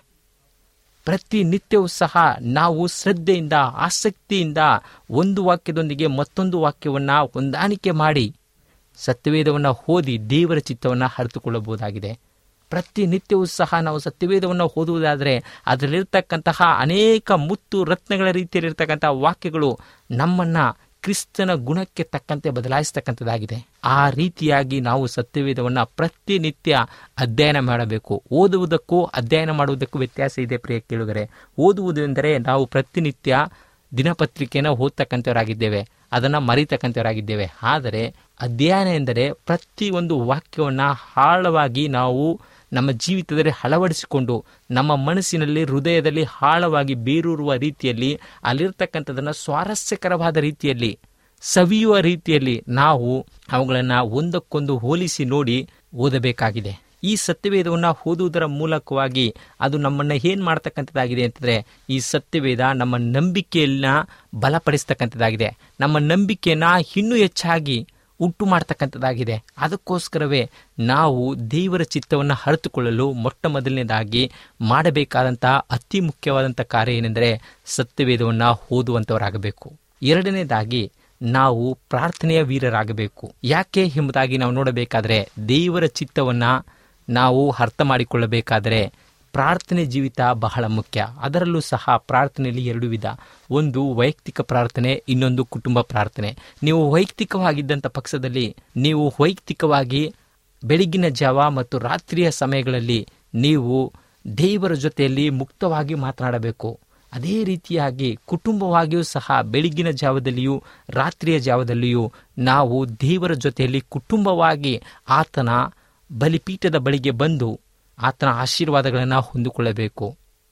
ಪ್ರತಿನಿತ್ಯವೂ ಸಹ ನಾವು ಶ್ರದ್ಧೆಯಿಂದ, ಆಸಕ್ತಿಯಿಂದ ಒಂದು ವಾಕ್ಯದೊಂದಿಗೆ ಮತ್ತೊಂದು ವಾಕ್ಯವನ್ನು ಹೊಂದಾಣಿಕೆ ಮಾಡಿ ಸತ್ಯವೇದವನ್ನು ಓದಿ ದೇವರ ಚಿತ್ತವನ್ನು ಅರಿತುಕೊಳ್ಳಬಹುದಾಗಿದೆ. ಪ್ರತಿನಿತ್ಯವೂ ಸಹ ನಾವು ಸತ್ಯವೇದವನ್ನು ಓದುವುದಾದರೆ ಅದರಲ್ಲಿರ್ತಕ್ಕಂತಹ ಅನೇಕ ಮುತ್ತು ರತ್ನಗಳ ರೀತಿಯಲ್ಲಿರ್ತಕ್ಕಂಥ ವಾಕ್ಯಗಳು ನಮ್ಮನ್ನು ಕ್ರಿಸ್ತನ ಗುಣಕ್ಕೆ ತಕ್ಕಂತೆ ಬದಲಾಯಿಸ್ತಕ್ಕಂಥದ್ದಾಗಿದೆ. ಆ ರೀತಿಯಾಗಿ ನಾವು ಸತ್ಯವೇದವನ್ನು ಪ್ರತಿನಿತ್ಯ ಅಧ್ಯಯನ ಮಾಡಬೇಕು. ಓದುವುದಕ್ಕೂ ಅಧ್ಯಯನ ಮಾಡುವುದಕ್ಕೂ ವ್ಯತ್ಯಾಸ ಇದೆ ಪ್ರಿಯ ಕೇಳುಗರೆ. ಓದುವುದು ಎಂದರೆ ನಾವು ಪ್ರತಿನಿತ್ಯ ದಿನಪತ್ರಿಕೆಯನ್ನು ಓದ್ತಕ್ಕಂಥವರಾಗಿದ್ದೇವೆ, ಅದನ್ನು ಮರೀತಕ್ಕಂಥವರಾಗಿದ್ದೇವೆ. ಆದರೆ ಅಧ್ಯಯನ ಎಂದರೆ ಪ್ರತಿಯೊಂದು ವಾಕ್ಯವನ್ನು ಆಳವಾಗಿ ನಾವು ನಮ್ಮ ಜೀವಿತದಲ್ಲಿ ಅಳವಡಿಸಿಕೊಂಡು ನಮ್ಮ ಮನಸ್ಸಿನಲ್ಲಿ, ಹೃದಯದಲ್ಲಿ ಆಳವಾಗಿ ಬೇರೂರುವ ರೀತಿಯಲ್ಲಿ, ಅಲ್ಲಿರ್ತಕ್ಕಂಥದ್ದನ್ನು ಸ್ವಾರಸ್ಯಕರವಾದ ರೀತಿಯಲ್ಲಿ, ಸವಿಯುವ ರೀತಿಯಲ್ಲಿ ನಾವು ಅವುಗಳನ್ನು ಒಂದಕ್ಕೊಂದು ಹೋಲಿಸಿ ನೋಡಿ ಓದಬೇಕಾಗಿದೆ. ಈ ಸತ್ಯವೇದವನ್ನು ಓದುವುದರ ಮೂಲಕವಾಗಿ ಅದು ನಮ್ಮನ್ನು ಏನು ಮಾಡ್ತಕ್ಕಂಥದ್ದಾಗಿದೆ ಅಂತಂದರೆ, ಈ ಸತ್ಯವೇದ ನಮ್ಮ ನಂಬಿಕೆಯನ್ನು ಬಲಪಡಿಸ್ತಕ್ಕಂಥದ್ದಾಗಿದೆ, ನಮ್ಮ ನಂಬಿಕೆಯನ್ನು ಇನ್ನೂ ಹೆಚ್ಚಾಗಿ ಉಂಟು ಮಾಡ್ತಕ್ಕಂಥದ್ದಾಗಿದೆ. ಅದಕ್ಕೋಸ್ಕರವೇ ನಾವು ದೇವರ ಚಿತ್ತವನ್ನು ಅರಿತುಕೊಳ್ಳಲು ಮೊಟ್ಟ ಮೊದಲನೇದಾಗಿ ಮಾಡಬೇಕಾದಂಥ ಅತಿ ಮುಖ್ಯವಾದಂಥ ಕಾರ್ಯ ಏನೆಂದರೆ ಸತ್ಯವೇದವನ್ನು ಓದುವಂಥವರಾಗಬೇಕು. ಎರಡನೇದಾಗಿ ನಾವು ಪ್ರಾರ್ಥನೆಯ ವೀರರಾಗಬೇಕು. ಯಾಕೆ ಎಂಬುದಾಗಿ ನಾವು ನೋಡಬೇಕಾದರೆ, ದೇವರ ಚಿತ್ತವನ್ನು ನಾವು ಅರ್ಥ ಮಾಡಿಕೊಳ್ಳಬೇಕಾದರೆ ಪ್ರಾರ್ಥನೆ ಜೀವಿತ ಬಹಳ ಮುಖ್ಯ. ಅದರಲ್ಲೂ ಸಹ ಪ್ರಾರ್ಥನೆಯಲ್ಲಿ ಎರಡು ವಿಧ, ಒಂದು ವೈಯಕ್ತಿಕ ಪ್ರಾರ್ಥನೆ, ಇನ್ನೊಂದು ಕುಟುಂಬ ಪ್ರಾರ್ಥನೆ. ನೀವು ವೈಯಕ್ತಿಕವಾಗಿದ್ದಂಥ ಪಕ್ಷದಲ್ಲಿ ನೀವು ವೈಯಕ್ತಿಕವಾಗಿ ಬೆಳಗಿನ ಜಾವ ಮತ್ತು ರಾತ್ರಿಯ ಸಮಯಗಳಲ್ಲಿ ನೀವು ದೇವರ ಜೊತೆಯಲ್ಲಿ ಮುಕ್ತವಾಗಿ ಮಾತನಾಡಬೇಕು. ಅದೇ ರೀತಿಯಾಗಿ ಕುಟುಂಬವಾಗಿಯೂ ಸಹ ಬೆಳಗಿನ ಜಾವದಲ್ಲಿಯೂ ರಾತ್ರಿಯ ಜಾವದಲ್ಲಿಯೂ ನಾವು ದೇವರ ಜೊತೆಯಲ್ಲಿ ಕುಟುಂಬವಾಗಿ ಆತನ ಬಲಿಪೀಠದ ಬಳಿಗೆ ಬಂದು ಆತನ ಆಶೀರ್ವಾದಗಳನ್ನು ಹೊಂದಿಕೊಳ್ಳಬೇಕು.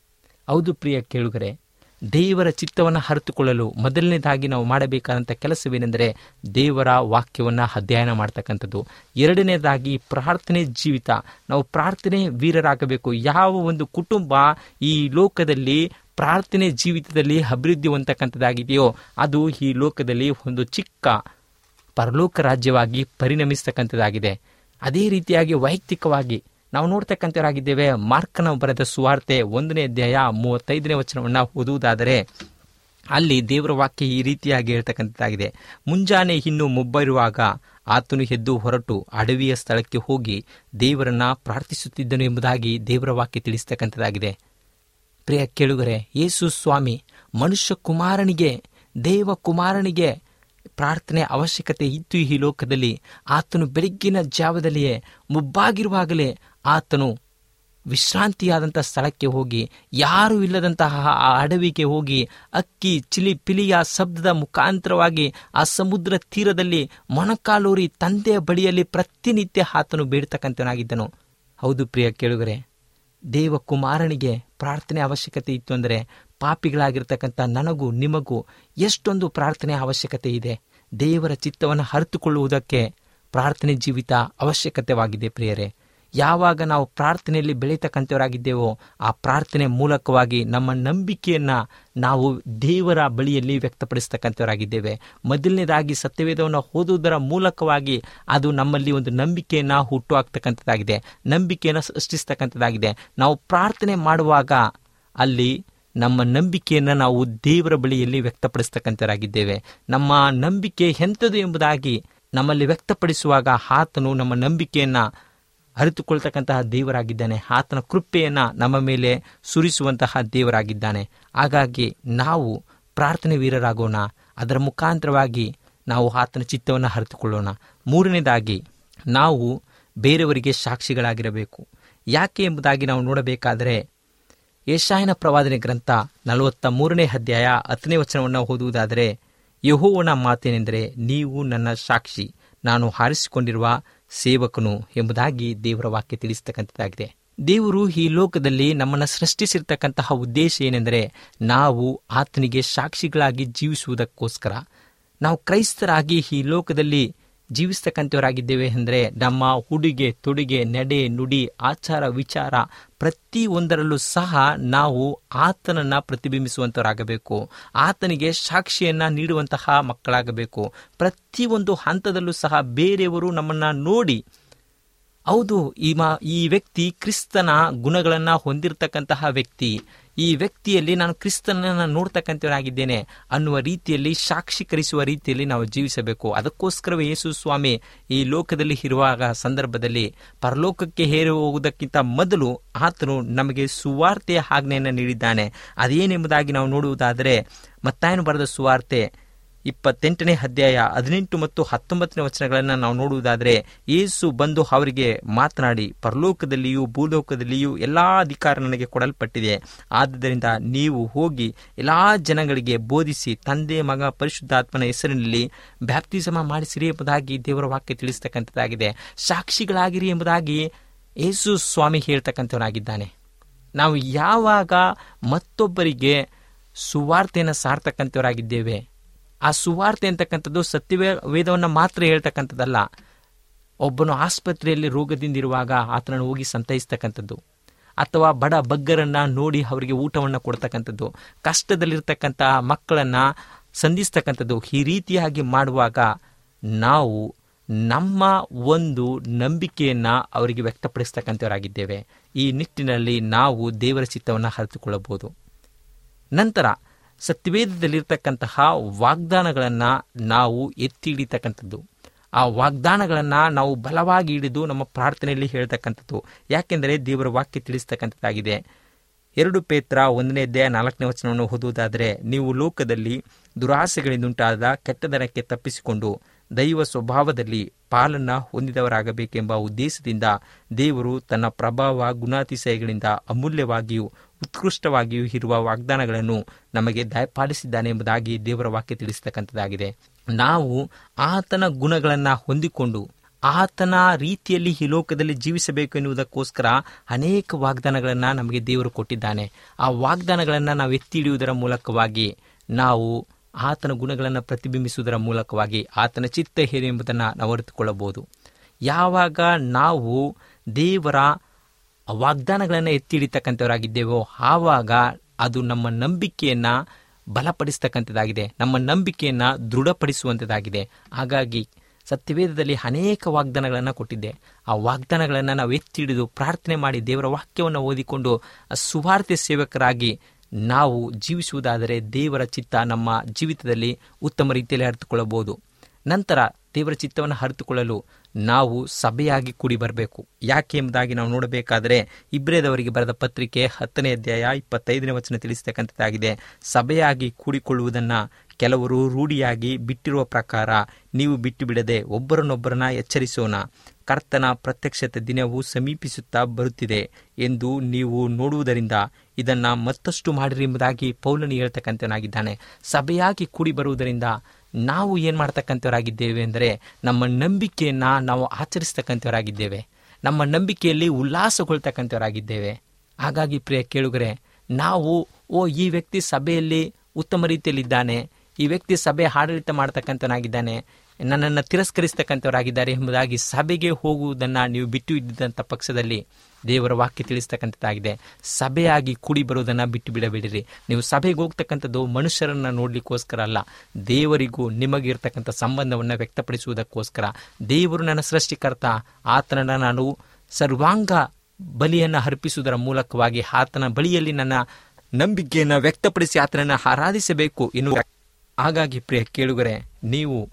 ಹೌದು ಪ್ರಿಯ ಕೇಳುಗರೆ, ದೇವರ ಚಿತ್ತವನ್ನು ಅರಿತುಕೊಳ್ಳಲು ಮೊದಲನೇದಾಗಿ ನಾವು ಮಾಡಬೇಕಾದಂಥ ಕೆಲಸವೇನೆಂದರೆ ದೇವರ ವಾಕ್ಯವನ್ನು ಅಧ್ಯಯನ ಮಾಡ್ತಕ್ಕಂಥದ್ದು. ಎರಡನೇದಾಗಿ ಪ್ರಾರ್ಥನೆ ಜೀವಿತ, ನಾವು ಪ್ರಾರ್ಥನೆ ವೀರರಾಗಬೇಕು. ಯಾವ ಒಂದು ಕುಟುಂಬ ಈ ಲೋಕದಲ್ಲಿ ಪ್ರಾರ್ಥನೆ ಜೀವಿತದಲ್ಲಿ ಅಭಿವೃದ್ಧಿ ಹೊಂದತಕ್ಕಂಥದ್ದಾಗಿದೆಯೋ ಅದು ಈ ಲೋಕದಲ್ಲಿ ಒಂದು ಚಿಕ್ಕ ಪರಲೋಕ ರಾಜ್ಯವಾಗಿ ಪರಿಣಮಿಸ್ತಕ್ಕಂಥದ್ದಾಗಿದೆ. ಅದೇ ರೀತಿಯಾಗಿ ವೈಯಕ್ತಿಕವಾಗಿ ನಾವು ನೋಡ್ತಕ್ಕಂಥವರಾಗಿದ್ದೇವೆ. ಮಾರ್ಕನ ಬರೆದ ಸುವಾರ್ತೆ 1ನೇ ಅಧ್ಯಾಯ 35ನೇ ವಚನವನ್ನು ಓದುವುದಾದರೆ ಅಲ್ಲಿ ದೇವರ ವಾಕ್ಯ ಈ ರೀತಿಯಾಗಿ ಹೇಳ್ತಕ್ಕಂಥದ್ದಾಗಿದೆ, ಮುಂಜಾನೆ ಇನ್ನೂ ಮೊಬ್ಬರಿರುವಾಗ ಆತನು ಎದ್ದು ಹೊರಟು ಅಡವಿಯ ಸ್ಥಳಕ್ಕೆ ಹೋಗಿ ದೇವರನ್ನ ಪ್ರಾರ್ಥಿಸುತ್ತಿದ್ದನು ಎಂಬುದಾಗಿ ದೇವರ ವಾಕ್ಯ ತಿಳಿಸ್ತಕ್ಕಂಥದ್ದಾಗಿದೆ. ಪ್ರಿಯ ಕೇಳುಗರೆ, ಯೇಸು ಸ್ವಾಮಿ ಮನುಷ್ಯ ಕುಮಾರನಿಗೆ, ದೇವ ಕುಮಾರನಿಗೆ ಪ್ರಾರ್ಥನೆ ಅವಶ್ಯಕತೆ ಇತ್ತು ಈ ಲೋಕದಲ್ಲಿ. ಆತನು ಬೆಳಗ್ಗಿನ ಜಾವದಲ್ಲಿಯೇ ಮುಬ್ಬಾಗಿರುವಾಗಲೇ ಆತನು ವಿಶ್ರಾಂತಿಯಾದಂಥ ಸ್ಥಳಕ್ಕೆ ಹೋಗಿ, ಯಾರೂ ಇಲ್ಲದಂತಹ ಆ ಅಡವಿಗೆ ಹೋಗಿ ಅಕ್ಕಿ ಚಿಲಿಪಿಲಿಯ ಶಬ್ದದ ಮುಖಾಂತರವಾಗಿ ಆ ಸಮುದ್ರ ತೀರದಲ್ಲಿ ಮೊಣಕಾಲೂರಿ ತಂದೆಯ ಬಳಿಯಲ್ಲಿ ಪ್ರತಿನಿತ್ಯ ಆತನು ಬೇಡ್ತಕ್ಕಂಥವನಾಗಿದ್ದನು. ಹೌದು ಪ್ರಿಯ ಕೇಳುಗರೆ, ದೇವಕುಮಾರನಿಗೆ ಪ್ರಾರ್ಥನೆ ಅವಶ್ಯಕತೆ ಇತ್ತು ಅಂದರೆ ಪಾಪಿಗಳಾಗಿರ್ತಕ್ಕಂಥ ನನಗೂ ನಿಮಗೂ ಎಷ್ಟೊಂದು ಪ್ರಾರ್ಥನೆ ಅವಶ್ಯಕತೆ ಇದೆ. ದೇವರ ಚಿತ್ತವನ್ನು ಅರಿತುಕೊಳ್ಳುವುದಕ್ಕೆ ಪ್ರಾರ್ಥನೆ ಜೀವಿತ ಅವಶ್ಯಕತೆವಾಗಿದೆ ಪ್ರಿಯರೇ. ಯಾವಾಗ ನಾವು ಪ್ರಾರ್ಥನೆಯಲ್ಲಿ ಬೆಳೀತಕ್ಕಂಥವರಾಗಿದ್ದೇವೋ ಆ ಪ್ರಾರ್ಥನೆ ಮೂಲಕವಾಗಿ ನಮ್ಮ ನಂಬಿಕೆಯನ್ನು ನಾವು ದೇವರ ಬಳಿಯಲ್ಲಿ ವ್ಯಕ್ತಪಡಿಸ್ತಕ್ಕಂಥವರಾಗಿದ್ದೇವೆ. ಮೊದಲನೇದಾಗಿ ಸತ್ಯವೇದವನ್ನು ಓದುವುದರ ಮೂಲಕವಾಗಿ ಅದು ನಮ್ಮಲ್ಲಿ ಒಂದು ನಂಬಿಕೆಯನ್ನು ಹುಟ್ಟು ಹಾಕ್ತಕ್ಕಂಥದ್ದಾಗಿದೆ, ನಂಬಿಕೆಯನ್ನು ಸೃಷ್ಟಿಸ್ತಕ್ಕಂಥದ್ದಾಗಿದೆ. ನಾವು ಪ್ರಾರ್ಥನೆ ಮಾಡುವಾಗ ಅಲ್ಲಿ ನಮ್ಮ ನಂಬಿಕೆಯನ್ನು ನಾವು ದೇವರ ಬಳಿಯಲ್ಲಿ ವ್ಯಕ್ತಪಡಿಸ್ತಕ್ಕಂಥವರಾಗಿದ್ದೇವೆ. ನಮ್ಮ ನಂಬಿಕೆ ಎಂಥದ್ದು ಎಂಬುದಾಗಿ ನಮ್ಮಲ್ಲಿ ವ್ಯಕ್ತಪಡಿಸುವಾಗ ಆತನು ನಮ್ಮ ನಂಬಿಕೆಯನ್ನು ಅರಿತುಕೊಳ್ತಕ್ಕಂತಹ ದೇವರಾಗಿದ್ದಾನೆ. ಆತನ ಕೃಪೆಯನ್ನು ನಮ್ಮ ಮೇಲೆ ಸುರಿಸುವಂತಹ ದೇವರಾಗಿದ್ದಾನೆ. ಹಾಗಾಗಿ ನಾವು ಪ್ರಾರ್ಥನೆ ವೀರರಾಗೋಣ. ಅದರ ಮುಖಾಂತರವಾಗಿ ನಾವು ಆತನ ಚಿತ್ತವನ್ನು ಅರಿತುಕೊಳ್ಳೋಣ. ಮೂರನೇದಾಗಿ ನಾವು ಬೇರೆಯವರಿಗೆ ಸಾಕ್ಷಿಗಳಾಗಿರಬೇಕು. ಯಾಕೆ ಎಂಬುದಾಗಿ ನಾವು ನೋಡಬೇಕಾದರೆ ಯೆಶಾಯನ ಪ್ರವಾದನೆ ಗ್ರಂಥ 43ನೇ ಅಧ್ಯಾಯ 10ನೇ ವಚನವನ್ನು ಓದುವುದಾದರೆ, ಯೆಹೋವನ ಮಾತೇನೆಂದರೆ, ನೀವು ನನ್ನ ಸಾಕ್ಷಿ, ನಾನು ಆರಿಸಿಕೊಂಡಿರುವ ಸೇವಕನು ಎಂಬುದಾಗಿ ದೇವರ ವಾಕ್ಯ ತಿಳಿಸ್ತಕ್ಕಂಥದ್ದಾಗಿದೆ. ದೇವರು ಈ ಲೋಕದಲ್ಲಿ ನಮ್ಮನ್ನು ಸೃಷ್ಟಿಸಿರ್ತಕ್ಕಂತಹ ಉದ್ದೇಶ ಏನೆಂದರೆ, ನಾವು ಆತನಿಗೆ ಸಾಕ್ಷಿಗಳಾಗಿ ಜೀವಿಸುವುದಕ್ಕೋಸ್ಕರ. ನಾವು ಕ್ರೈಸ್ತರಾಗಿ ಈ ಲೋಕದಲ್ಲಿ ಜೀವಿಸ್ತಕ್ಕಂಥವರಾಗಿದ್ದೇವೆ ಅಂದರೆ ನಮ್ಮ ಉಡುಗೆ ತೊಡುಗೆ, ನಡೆ ನುಡಿ, ಆಚಾರ ವಿಚಾರ ಪ್ರತಿಯೊಂದರಲ್ಲೂ ಸಹ ನಾವು ಆತನನ್ನು ಪ್ರತಿಬಿಂಬಿಸುವಂಥವರಾಗಬೇಕು. ಆತನಿಗೆ ಸಾಕ್ಷಿಯನ್ನು ನೀಡುವಂತಹ ಮಕ್ಕಳಾಗಬೇಕು. ಪ್ರತಿಯೊಂದು ಹಂತದಲ್ಲೂ ಸಹ ಬೇರೆಯವರು ನಮ್ಮನ್ನು ನೋಡಿ, ಹೌದು, ಈ ವ್ಯಕ್ತಿ ಕ್ರಿಸ್ತನ ಗುಣಗಳನ್ನು ಹೊಂದಿರತಕ್ಕಂತಹ ವ್ಯಕ್ತಿ, ಈ ವ್ಯಕ್ತಿಯಲ್ಲಿ ನಾನು ಕ್ರಿಸ್ತನನ್ನು ನೋಡ್ತಕ್ಕಂಥವನಾಗಿದ್ದೇನೆ ಅನ್ನುವ ರೀತಿಯಲ್ಲಿ ಸಾಕ್ಷೀಕರಿಸುವ ರೀತಿಯಲ್ಲಿ ನಾವು ಜೀವಿಸಬೇಕು. ಅದಕ್ಕೋಸ್ಕರವೇ ಯೇಸು ಸ್ವಾಮಿ ಈ ಲೋಕದಲ್ಲಿ ಇರುವಾಗ ಸಂದರ್ಭದಲ್ಲಿ ಪರಲೋಕಕ್ಕೆ ಹೇರಿ ಹೋಗುವುದಕ್ಕಿಂತ ಮೊದಲು ಆತನು ನಮಗೆ ಸುವಾರ್ತೆಯ ಆಜ್ಞೆಯನ್ನು ನೀಡಿದ್ದಾನೆ. ಅದೇನೆಂಬುದಾಗಿ ನಾವು ನೋಡುವುದಾದರೆ, ಮತ್ತಾಯನು ಬರೆದ ಸುವಾರ್ತೆ 28ನೇ ಅಧ್ಯಾಯ 18 ಮತ್ತು 19ನೇ ವಚನಗಳನ್ನು ನಾವು ನೋಡುವುದಾದರೆ, ಯೇಸು ಬಂದು ಅವರಿಗೆ ಮಾತನಾಡಿ, ಪರಲೋಕದಲ್ಲಿಯೂ ಭೂಲೋಕದಲ್ಲಿಯೂ ಎಲ್ಲಾ ಅಧಿಕಾರ ನನಗೆ ಕೊಡಲ್ಪಟ್ಟಿದೆ. ಆದ್ದರಿಂದ ನೀವು ಹೋಗಿ ಎಲ್ಲಾ ಜನಗಳಿಗೆ ಬೋಧಿಸಿ, ತಂದೆ ಮಗ ಪರಿಶುದ್ಧಾತ್ಮನ ಹೆಸರಿನಲ್ಲಿ ಬ್ಯಾಪ್ತಿಸಮ ಮಾಡಿಸಿರಿ ಎಂಬುದಾಗಿ ದೇವರ ವಾಕ್ಯ ತಿಳಿಸ್ತಕ್ಕಂಥದ್ದಾಗಿದೆ. ಸಾಕ್ಷಿಗಳಾಗಿರಿ ಎಂಬುದಾಗಿ ಯೇಸು ಸ್ವಾಮಿ ಹೇಳ್ತಕ್ಕಂಥವನಾಗಿದ್ದಾನೆ. ನಾವು ಯಾವಾಗ ಮತ್ತೊಬ್ಬರಿಗೆ ಸುವಾರ್ತೆಯನ್ನು ಸಾರ್ತಕ್ಕಂಥವರಾಗಿದ್ದೇವೆ, ಆ ಸುವಾರ್ತೆ ಅಂತಕ್ಕಂಥದ್ದು ಸತ್ಯವೇದವನ್ನು ಮಾತ್ರ ಹೇಳ್ತಕ್ಕಂಥದ್ದಲ್ಲ. ಒಬ್ಬನು ಆಸ್ಪತ್ರೆಯಲ್ಲಿ ರೋಗದಿಂದಿರುವಾಗ ಆತನನ್ನು ಹೋಗಿ ಸಂತೈಸ್ತಕ್ಕಂಥದ್ದು, ಅಥವಾ ಬಡ ಬಗ್ಗರನ್ನು ನೋಡಿ ಅವರಿಗೆ ಊಟವನ್ನು ಕೊಡ್ತಕ್ಕಂಥದ್ದು, ಕಷ್ಟದಲ್ಲಿರ್ತಕ್ಕಂತಹ ಮಕ್ಕಳನ್ನು ಸಂಧಿಸ್ತಕ್ಕಂಥದ್ದು. ಈ ರೀತಿಯಾಗಿ ಮಾಡುವಾಗ ನಾವು ನಮ್ಮ ಒಂದು ನಂಬಿಕೆಯನ್ನು ಅವರಿಗೆ ವ್ಯಕ್ತಪಡಿಸ್ತಕ್ಕಂಥವರಾಗಿದ್ದೇವೆ. ಈ ನಿಟ್ಟಿನಲ್ಲಿ ನಾವು ದೇವರ ಚಿತ್ತವನ್ನು ಅರಿತುಕೊಳ್ಳಬಹುದು. ನಂತರ ಸತ್ಯವೇದದಲ್ಲಿರ್ತಕ್ಕಂತಹ ವಾಗ್ದಾನಗಳನ್ನು ನಾವು ಎತ್ತಿ ಹಿಡಿತಕ್ಕಂಥದ್ದು, ಆ ವಾಗ್ದಾನಗಳನ್ನು ನಾವು ಬಲವಾಗಿ ಹಿಡಿದು ನಮ್ಮ ಪ್ರಾರ್ಥನೆಯಲ್ಲಿ ಹೇಳ್ತಕ್ಕಂಥದ್ದು. ಯಾಕೆಂದರೆ ದೇವರ ವಾಕ್ಯ ತಿಳಿಸ್ತಕ್ಕಂಥದ್ದಾಗಿದೆ. 2 ಪೇತ್ರ 1ನೇ ಅಧ್ಯಾಯ 4ನೇ ವಚನವನ್ನು ಓದುವುದಾದರೆ, ನೀವು ಲೋಕದಲ್ಲಿ ದುರಾಸೆಗಳಿಂದುಂಟಾದ ಕೆಟ್ಟದನಕ್ಕೆ ತಪ್ಪಿಸಿಕೊಂಡು ದೈವ ಸ್ವಭಾವದಲ್ಲಿ ಪಾಲನ್ನು ಹೊಂದಿದವರಾಗಬೇಕೆಂಬ ಉದ್ದೇಶದಿಂದ ದೇವರು ತನ್ನ ಪ್ರಭಾವ ಗುಣಾತಿಶಯಗಳಿಂದ ಅಮೂಲ್ಯವಾಗಿಯೂ ಉತ್ಕೃಷ್ಟವಾಗಿಯೂ ಇರುವ ವಾಗ್ದಾನಗಳನ್ನು ನಮಗೆ ದಯಪಾಲಿಸಿದ್ದಾನೆ ಎಂಬುದಾಗಿ ದೇವರ ವಾಕ್ಯ ತಿಳಿಸ್ತಕ್ಕಂಥದ್ದಾಗಿದೆ. ನಾವು ಆತನ ಗುಣಗಳನ್ನು ಹೊಂದಿಕೊಂಡು ಆತನ ರೀತಿಯಲ್ಲಿ ಈ ಲೋಕದಲ್ಲಿ ಜೀವಿಸಬೇಕು ಎನ್ನುವುದಕ್ಕೋಸ್ಕರ ಅನೇಕ ವಾಗ್ದಾನಗಳನ್ನು ನಮಗೆ ದೇವರು ಕೊಟ್ಟಿದ್ದಾನೆ. ಆ ವಾಗ್ದಾನಗಳನ್ನು ನಾವು ಎತ್ತಿ ಹಿಡಿಯುವುದರ ಮೂಲಕವಾಗಿ, ನಾವು ಆತನ ಗುಣಗಳನ್ನು ಪ್ರತಿಬಿಂಬಿಸುವುದರ ಮೂಲಕವಾಗಿ ಆತನ ಚಿತ್ತ ಏನು ಎಂಬುದನ್ನು ನಾವು ಅರಿತುಕೊಳ್ಳಬಹುದು. ಯಾವಾಗ ನಾವು ದೇವರ ವಾಗ್ದಾನಗಳನ್ನು ಎತ್ತಿ ಹಿಡಿತಕ್ಕಂಥವರಾಗಿದ್ದೇವೋ ಆವಾಗ ಅದು ನಮ್ಮ ನಂಬಿಕೆಯನ್ನು ಬಲಪಡಿಸ್ತಕ್ಕಂಥದ್ದಾಗಿದೆ, ನಮ್ಮ ನಂಬಿಕೆಯನ್ನು ದೃಢಪಡಿಸುವಂಥದ್ದಾಗಿದೆ. ಹಾಗಾಗಿ ಸತ್ಯವೇದದಲ್ಲಿ ಅನೇಕ ವಾಗ್ದಾನಗಳನ್ನು ಕೊಟ್ಟಿದ್ದೆ. ಆ ವಾಗ್ದಾನಗಳನ್ನು ನಾವು ಎತ್ತಿ ಹಿಡಿದು ಪ್ರಾರ್ಥನೆ ಮಾಡಿ ದೇವರ ವಾಕ್ಯವನ್ನು ಓದಿಕೊಂಡು ಸುವಾರ್ತೆ ಸೇವಕರಾಗಿ ನಾವು ಜೀವಿಸುವುದಾದರೆ ದೇವರ ಚಿತ್ತ ನಮ್ಮ ಜೀವಿತದಲ್ಲಿ ಉತ್ತಮ ರೀತಿಯಲ್ಲಿ ಅರಿತುಕೊಳ್ಳಬಹುದು. ನಂತರ ದೇವರ ಚಿತ್ತವನ್ನು ಅರಿತುಕೊಳ್ಳಲು ನಾವು ಸಭೆಯಾಗಿ ಕೂಡಿ ಬರಬೇಕು. ಯಾಕೆ ಎಂಬುದಾಗಿ ನಾವು ನೋಡಬೇಕಾದರೆ, ಇಬ್ರಿಯದವರಿಗೆ ಬರೆದ ಪತ್ರಿಕೆ 10ನೇ ಅಧ್ಯಾಯ 25ನೇ ವಚನ ತಿಳಿಸ್ತಕ್ಕಂಥದ್ದಾಗಿದೆ. ಸಭೆಯಾಗಿ ಕೂಡಿಕೊಳ್ಳುವುದನ್ನು ಕೆಲವರು ರೂಢಿಯಾಗಿ ಬಿಟ್ಟಿರುವ ಪ್ರಕಾರ ನೀವು ಬಿಟ್ಟು ಬಿಡದೆ ಒಬ್ಬರನ್ನೊಬ್ಬರನ್ನ ಎಚ್ಚರಿಸೋಣ, ಕರ್ತನ ಪ್ರತ್ಯಕ್ಷತೆ ದಿನವೂ ಸಮೀಪಿಸುತ್ತಾ ಬರುತ್ತಿದೆ ಎಂದು ನೀವು ನೋಡುವುದರಿಂದ ಇದನ್ನು ಮತ್ತಷ್ಟು ಮಾಡಿರಿ ಎಂಬುದಾಗಿ ಪೌಲನು ಹೇಳ್ತಕ್ಕಂಥವನಾಗಿದ್ದಾನೆ. ಸಭೆಯಾಗಿ ಕೂಡಿ ಬರುವುದರಿಂದ ನಾವು ಏನು ಮಾಡ್ತಕ್ಕಂಥವರಾಗಿದ್ದೇವೆ ಅಂದರೆ, ನಮ್ಮ ನಂಬಿಕೆಯನ್ನು ನಾವು ಆಚರಿಸ್ತಕ್ಕಂಥವರಾಗಿದ್ದೇವೆ, ನಮ್ಮ ನಂಬಿಕೆಯಲ್ಲಿ ಉಲ್ಲಾಸಗೊಳ್ತಕ್ಕಂಥವರಾಗಿದ್ದೇವೆ. ಹಾಗಾಗಿ ಪ್ರಿಯ ಕೇಳುಗರೆ, ನಾವು ಈ ವ್ಯಕ್ತಿ ಸಭೆಯಲ್ಲಿ ಉತ್ತಮ ರೀತಿಯಲ್ಲಿದ್ದಾನೆ, ಈ ವ್ಯಕ್ತಿ ಸಭೆ ಆಡಳಿತ ಮಾಡ್ತಕ್ಕಂಥವನಾಗಿದ್ದಾನೆ, ನನ್ನನ್ನು ತಿರಸ್ಕರಿಸ್ತಕ್ಕಂಥವರಾಗಿದ್ದಾರೆ ಎಂಬುದಾಗಿ ಸಭೆಗೆ ಹೋಗುವುದನ್ನು ನೀವು ಬಿಟ್ಟು ಇದ್ದಂಥ ಪಕ್ಷದಲ್ಲಿ ದೇವರ ವಾಕ್ಯ ತಿಳಿಸ್ತಕ್ಕಂಥದ್ದಾಗಿದೆ. ಸಭೆಯಾಗಿ ಕೂಡಿ ಬರುವುದನ್ನು ಬಿಟ್ಟು ಬಿಡಬೇಡಿರಿ. ನೀವು ಸಭೆಗೆ ಹೋಗ್ತಕ್ಕಂಥದ್ದು ಮನುಷ್ಯರನ್ನು ನೋಡಲಿಕ್ಕೋಸ್ಕರ ಅಲ್ಲ, ದೇವರಿಗೂ ನಿಮಗಿರ್ತಕ್ಕಂಥ ಸಂಬಂಧವನ್ನು ವ್ಯಕ್ತಪಡಿಸುವುದಕ್ಕೋಸ್ಕರ. ದೇವರು ನನ್ನ ಸೃಷ್ಟಿಕರ್ತ, ಆತನನ್ನು ನಾನು ಸರ್ವಾಂಗ ಬಲಿಯನ್ನು ಅರ್ಪಿಸುವುದರ ಮೂಲಕವಾಗಿ ಆತನ ಬಳಿಯಲ್ಲಿ ನನ್ನ ನಂಬಿಕೆಯನ್ನು ವ್ಯಕ್ತಪಡಿಸಿ ಆತನನ್ನು ಆರಾಧಿಸಬೇಕು ಎನ್ನುವ. ಹಾಗಾಗಿ ಪ್ರಿಯ ಕೇಳುಗರೆ, ನೀವು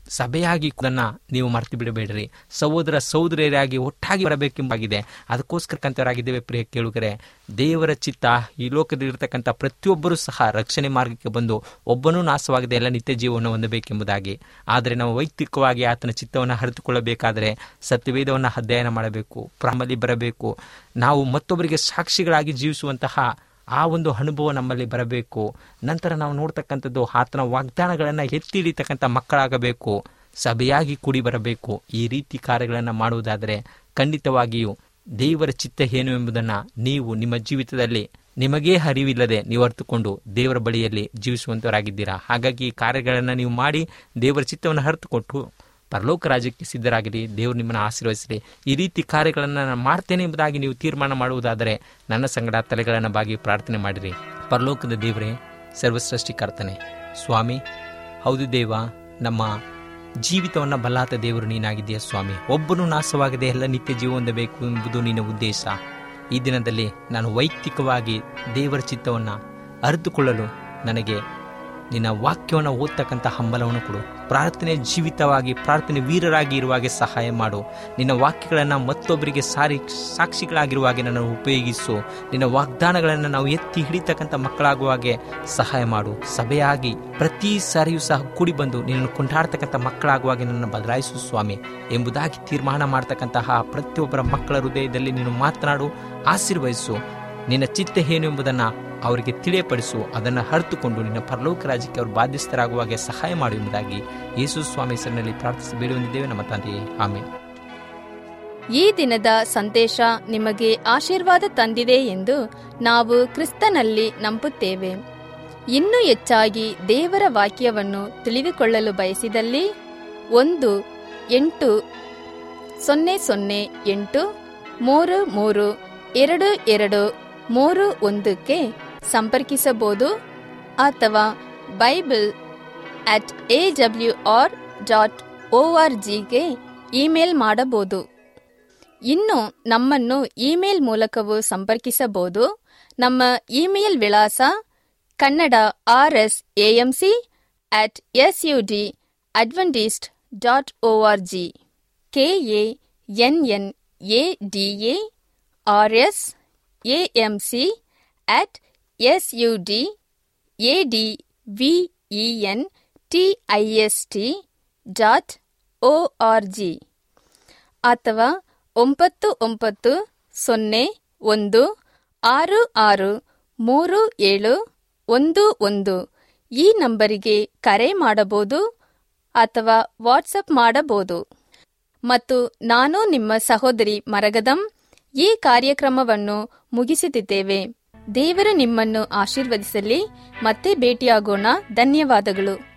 ಸಭೆಯಾಗಿ ಅದನ್ನು ನೀವು ಮರೆತು ಬಿಡಬೇಡ್ರಿ. ಸಹೋದರ ಸಹೋದರಿಯರಾಗಿ ಒಟ್ಟಾಗಿ ಬರಬೇಕೆಂಬಾಗಿದೆ. ಅದಕ್ಕೋಸ್ಕರಕ್ಕಂತವರಾಗಿದ್ದೇವೆ ಪ್ರಿಯ ಕೇಳುಗರೆ. ದೇವರ ಚಿತ್ತ ಈ ಲೋಕದಲ್ಲಿರ್ತಕ್ಕಂಥ ಪ್ರತಿಯೊಬ್ಬರೂ ಸಹ ರಕ್ಷಣೆ ಮಾರ್ಗಕ್ಕೆ ಬಂದು ಒಬ್ಬನೂ ನಾಶವಾಗದೆ ಎಲ್ಲ ನಿತ್ಯ ಜೀವವನ್ನು ಹೊಂದಬೇಕೆಂಬುದಾಗಿ. ಆದರೆ ನಾವು ವೈಯಕ್ತಿಕವಾಗಿ ಆತನ ಚಿತ್ತವನ್ನು ಅರಿತುಕೊಳ್ಳಬೇಕಾದರೆ ಸತ್ಯವೇದವನ್ನು ಅಧ್ಯಯನ ಮಾಡಬೇಕು, ಪ್ರಾಮಲ್ಲಿ ಬರಬೇಕು. ನಾವು ಮತ್ತೊಬ್ಬರಿಗೆ ಸಾಕ್ಷಿಗಳಾಗಿ ಜೀವಿಸುವಂತಹ ಆ ಒಂದು ಅನುಭವ ನಮ್ಮಲ್ಲಿ ಬರಬೇಕು. ನಂತರ ನಾವು ನೋಡ್ತಕ್ಕಂಥದ್ದು ಆತನ ವಾಗ್ದಾನಗಳನ್ನು ಎತ್ತಿ ಹಿಡಿತಕ್ಕಂಥ ಮಕ್ಕಳಾಗಬೇಕು, ಸಭೆಯಾಗಿ ಕೂಡಿ ಬರಬೇಕು. ಈ ರೀತಿ ಕಾರ್ಯಗಳನ್ನು ಮಾಡುವುದಾದರೆ ಖಂಡಿತವಾಗಿಯೂ ದೇವರ ಚಿತ್ತ ಏನು ಎಂಬುದನ್ನು ನೀವು ನಿಮ್ಮ ಜೀವಿತದಲ್ಲಿ ನಿಮಗೇ ಅರಿವಿಲ್ಲದೆ ನೀವು ಅರಿತುಕೊಂಡು ದೇವರ ಬಳಿಯಲ್ಲಿ ಜೀವಿಸುವಂತವರಾಗಿದ್ದೀರಾ. ಹಾಗಾಗಿ ಈ ಕಾರ್ಯಗಳನ್ನು ನೀವು ಮಾಡಿ ದೇವರ ಚಿತ್ತವನ್ನು ಅರಿತುಕೊಟ್ಟು ಪರಲೋಕ ರಾಜ್ಯಕ್ಕೆ ಸಿದ್ಧರಾಗಿರಿ. ದೇವರು ನಿಮ್ಮನ್ನು ಆಶೀರ್ವದಿಸಲಿ. ಈ ರೀತಿ ಕಾರ್ಯಗಳನ್ನು ನಾನು ಮಾಡ್ತೇನೆ ಎಂಬುದಾಗಿ ನೀವು ತೀರ್ಮಾನ ಮಾಡುವುದಾದರೆ ನನ್ನ ಸಂಗಡ ತಲೆಗಳನ್ನು ಬಾಗಿ ಪ್ರಾರ್ಥನೆ ಮಾಡಿರಿ. ಪರಲೋಕದ ದೇವರೇ, ಸರ್ವಸೃಷ್ಟಿಕರ್ತನೆ, ಸ್ವಾಮಿ, ಹೌದು ದೇವ, ನಮ್ಮ ಜೀವಿತವನ್ನು ಬಲ್ಲಾತ ದೇವರು ನೀನಾಗಿದ್ದೀಯ ಸ್ವಾಮಿ. ಒಬ್ಬನು ನಾಶವಾಗದೆ ಎಲ್ಲ ನಿತ್ಯ ಜೀವ ಹೊಂದಬೇಕು ಎಂಬುದು ನಿನ್ನ ಉದ್ದೇಶ. ಈ ದಿನದಲ್ಲಿ ನಾನು ವೈಯಕ್ತಿಕವಾಗಿ ದೇವರ ಚಿತ್ತವನ್ನು ಅರಿತುಕೊಳ್ಳಲು ನನಗೆ ನಿನ್ನ ವಾಕ್ಯವನ್ನು ಓದ್ತಕ್ಕಂಥ ಹಂಬಲವನ್ನು ಕೊಡು. ಪ್ರಾರ್ಥನೆ ಜೀವಿತವಾಗಿ, ಪ್ರಾರ್ಥನೆ ವೀರರಾಗಿ ಇರುವಾಗೆ ಸಹಾಯ ಮಾಡು. ನಿನ್ನ ವಾಕ್ಯಗಳನ್ನು ಮತ್ತೊಬ್ಬರಿಗೆ ಸಾಕ್ಷಿಗಳಾಗಿರುವಾಗೆ ನನ್ನನ್ನು ಉಪಯೋಗಿಸು. ನಿನ್ನ ವಾಗ್ದಾನಗಳನ್ನು ನಾವು ಎತ್ತಿ ಹಿಡಿತಕ್ಕಂಥ ಮಕ್ಕಳಾಗುವಾಗೆ ಸಹಾಯ ಮಾಡು. ಸಭೆಯಾಗಿ ಪ್ರತಿ ಸಾರಿಯೂ ಸಹ ಕೂಡಿ ಬಂದು ನಿನ್ನನ್ನು ಕೊಂಡಾಡ್ತಕ್ಕಂಥ ಮಕ್ಕಳಾಗುವಾಗೆ ನನ್ನನ್ನು ಬದಲಾಯಿಸು ಸ್ವಾಮಿ ಎಂಬುದಾಗಿ ತೀರ್ಮಾನ ಮಾಡ್ತಕ್ಕಂತಹ ಪ್ರತಿಯೊಬ್ಬರ ಮಕ್ಕಳ ಹೃದಯದಲ್ಲಿ ನೀನು ಮಾತನಾಡು, ಆಶೀರ್ವದಿಸು. ನಿನ್ನ ಚಿತ್ತ ಏನು ಎಂಬುದನ್ನು ಅವರಿಗೆ ತಿಳಿಯಪಡಿಸು. ಅದನ್ನು ಅರಿತುಕೊಂಡು ನಿನ್ನ ಪರಲೋಕ ರಾಜ್ಯಕ್ಕೆ ಅವರು ಬಾಧ್ಯಸ್ಥರಾಗುವಾಗೆ ಸಹಾಯ ಮಾಡು ಎಂಬುದಾಗಿ ಯೇಸು ಸ್ವಾಮಿ ಹೆಸರಿನಲ್ಲಿ ಪ್ರಾರ್ಥಿಸಿ ಬೇಡುವಂದಿದ್ದೇವೆ ನಮ್ಮ ತಂದೆಯೇ, ಆಮೆನ್. ಈ ದಿನದ ಸಂದೇಶ ನಿಮಗೆ ಆಶೀರ್ವಾದ ತಂದಿದೆ ಎಂದು ನಾವು ಕ್ರಿಸ್ತನಲ್ಲಿ ನಂಬುತ್ತೇವೆ. ಇನ್ನೂ ಹೆಚ್ಚಾಗಿ ದೇವರ ವಾಕ್ಯವನ್ನು ತಿಳಿದುಕೊಳ್ಳಲು ಬಯಸಿದಲ್ಲಿ 1-800-833-2231 ಸಂಪರ್ಕಿಸಬಹುದು ಅಥವಾ bible@awr.org ಇಮೇಲ್ ಮಾಡಬಹುದು. ಇನ್ನು ನಮ್ಮನ್ನು ಇಮೇಲ್ ಮೂಲಕವೂ ಸಂಪರ್ಕಿಸಬಹುದು. ನಮ್ಮ ಇಮೇಲ್ ವಿಳಾಸ kannada@sudadventist.org KNNADARS@SUDADVENTIST.org ಅಥವಾ 9901663711 ಈ ನಂಬರಿಗೆ ಕರೆ ಮಾಡಬಹುದು ಅಥವಾ ವಾಟ್ಸಪ್ ಮಾಡಬಹುದು. ಮತ್ತು ನಾನು ನಿಮ್ಮ ಸಹೋದರಿ ಮರಗದಂ ಈ ಕಾರ್ಯಕ್ರಮವನ್ನು ಮುಗಿಸುತ್ತಿದ್ದೇವೆ. ದೇವರು ನಿಮ್ಮನ್ನು ಆಶೀರ್ವದಿಸಲಿ. ಮತ್ತೆ ಭೇಟಿಯಾಗೋಣ. ಧನ್ಯವಾದಗಳು.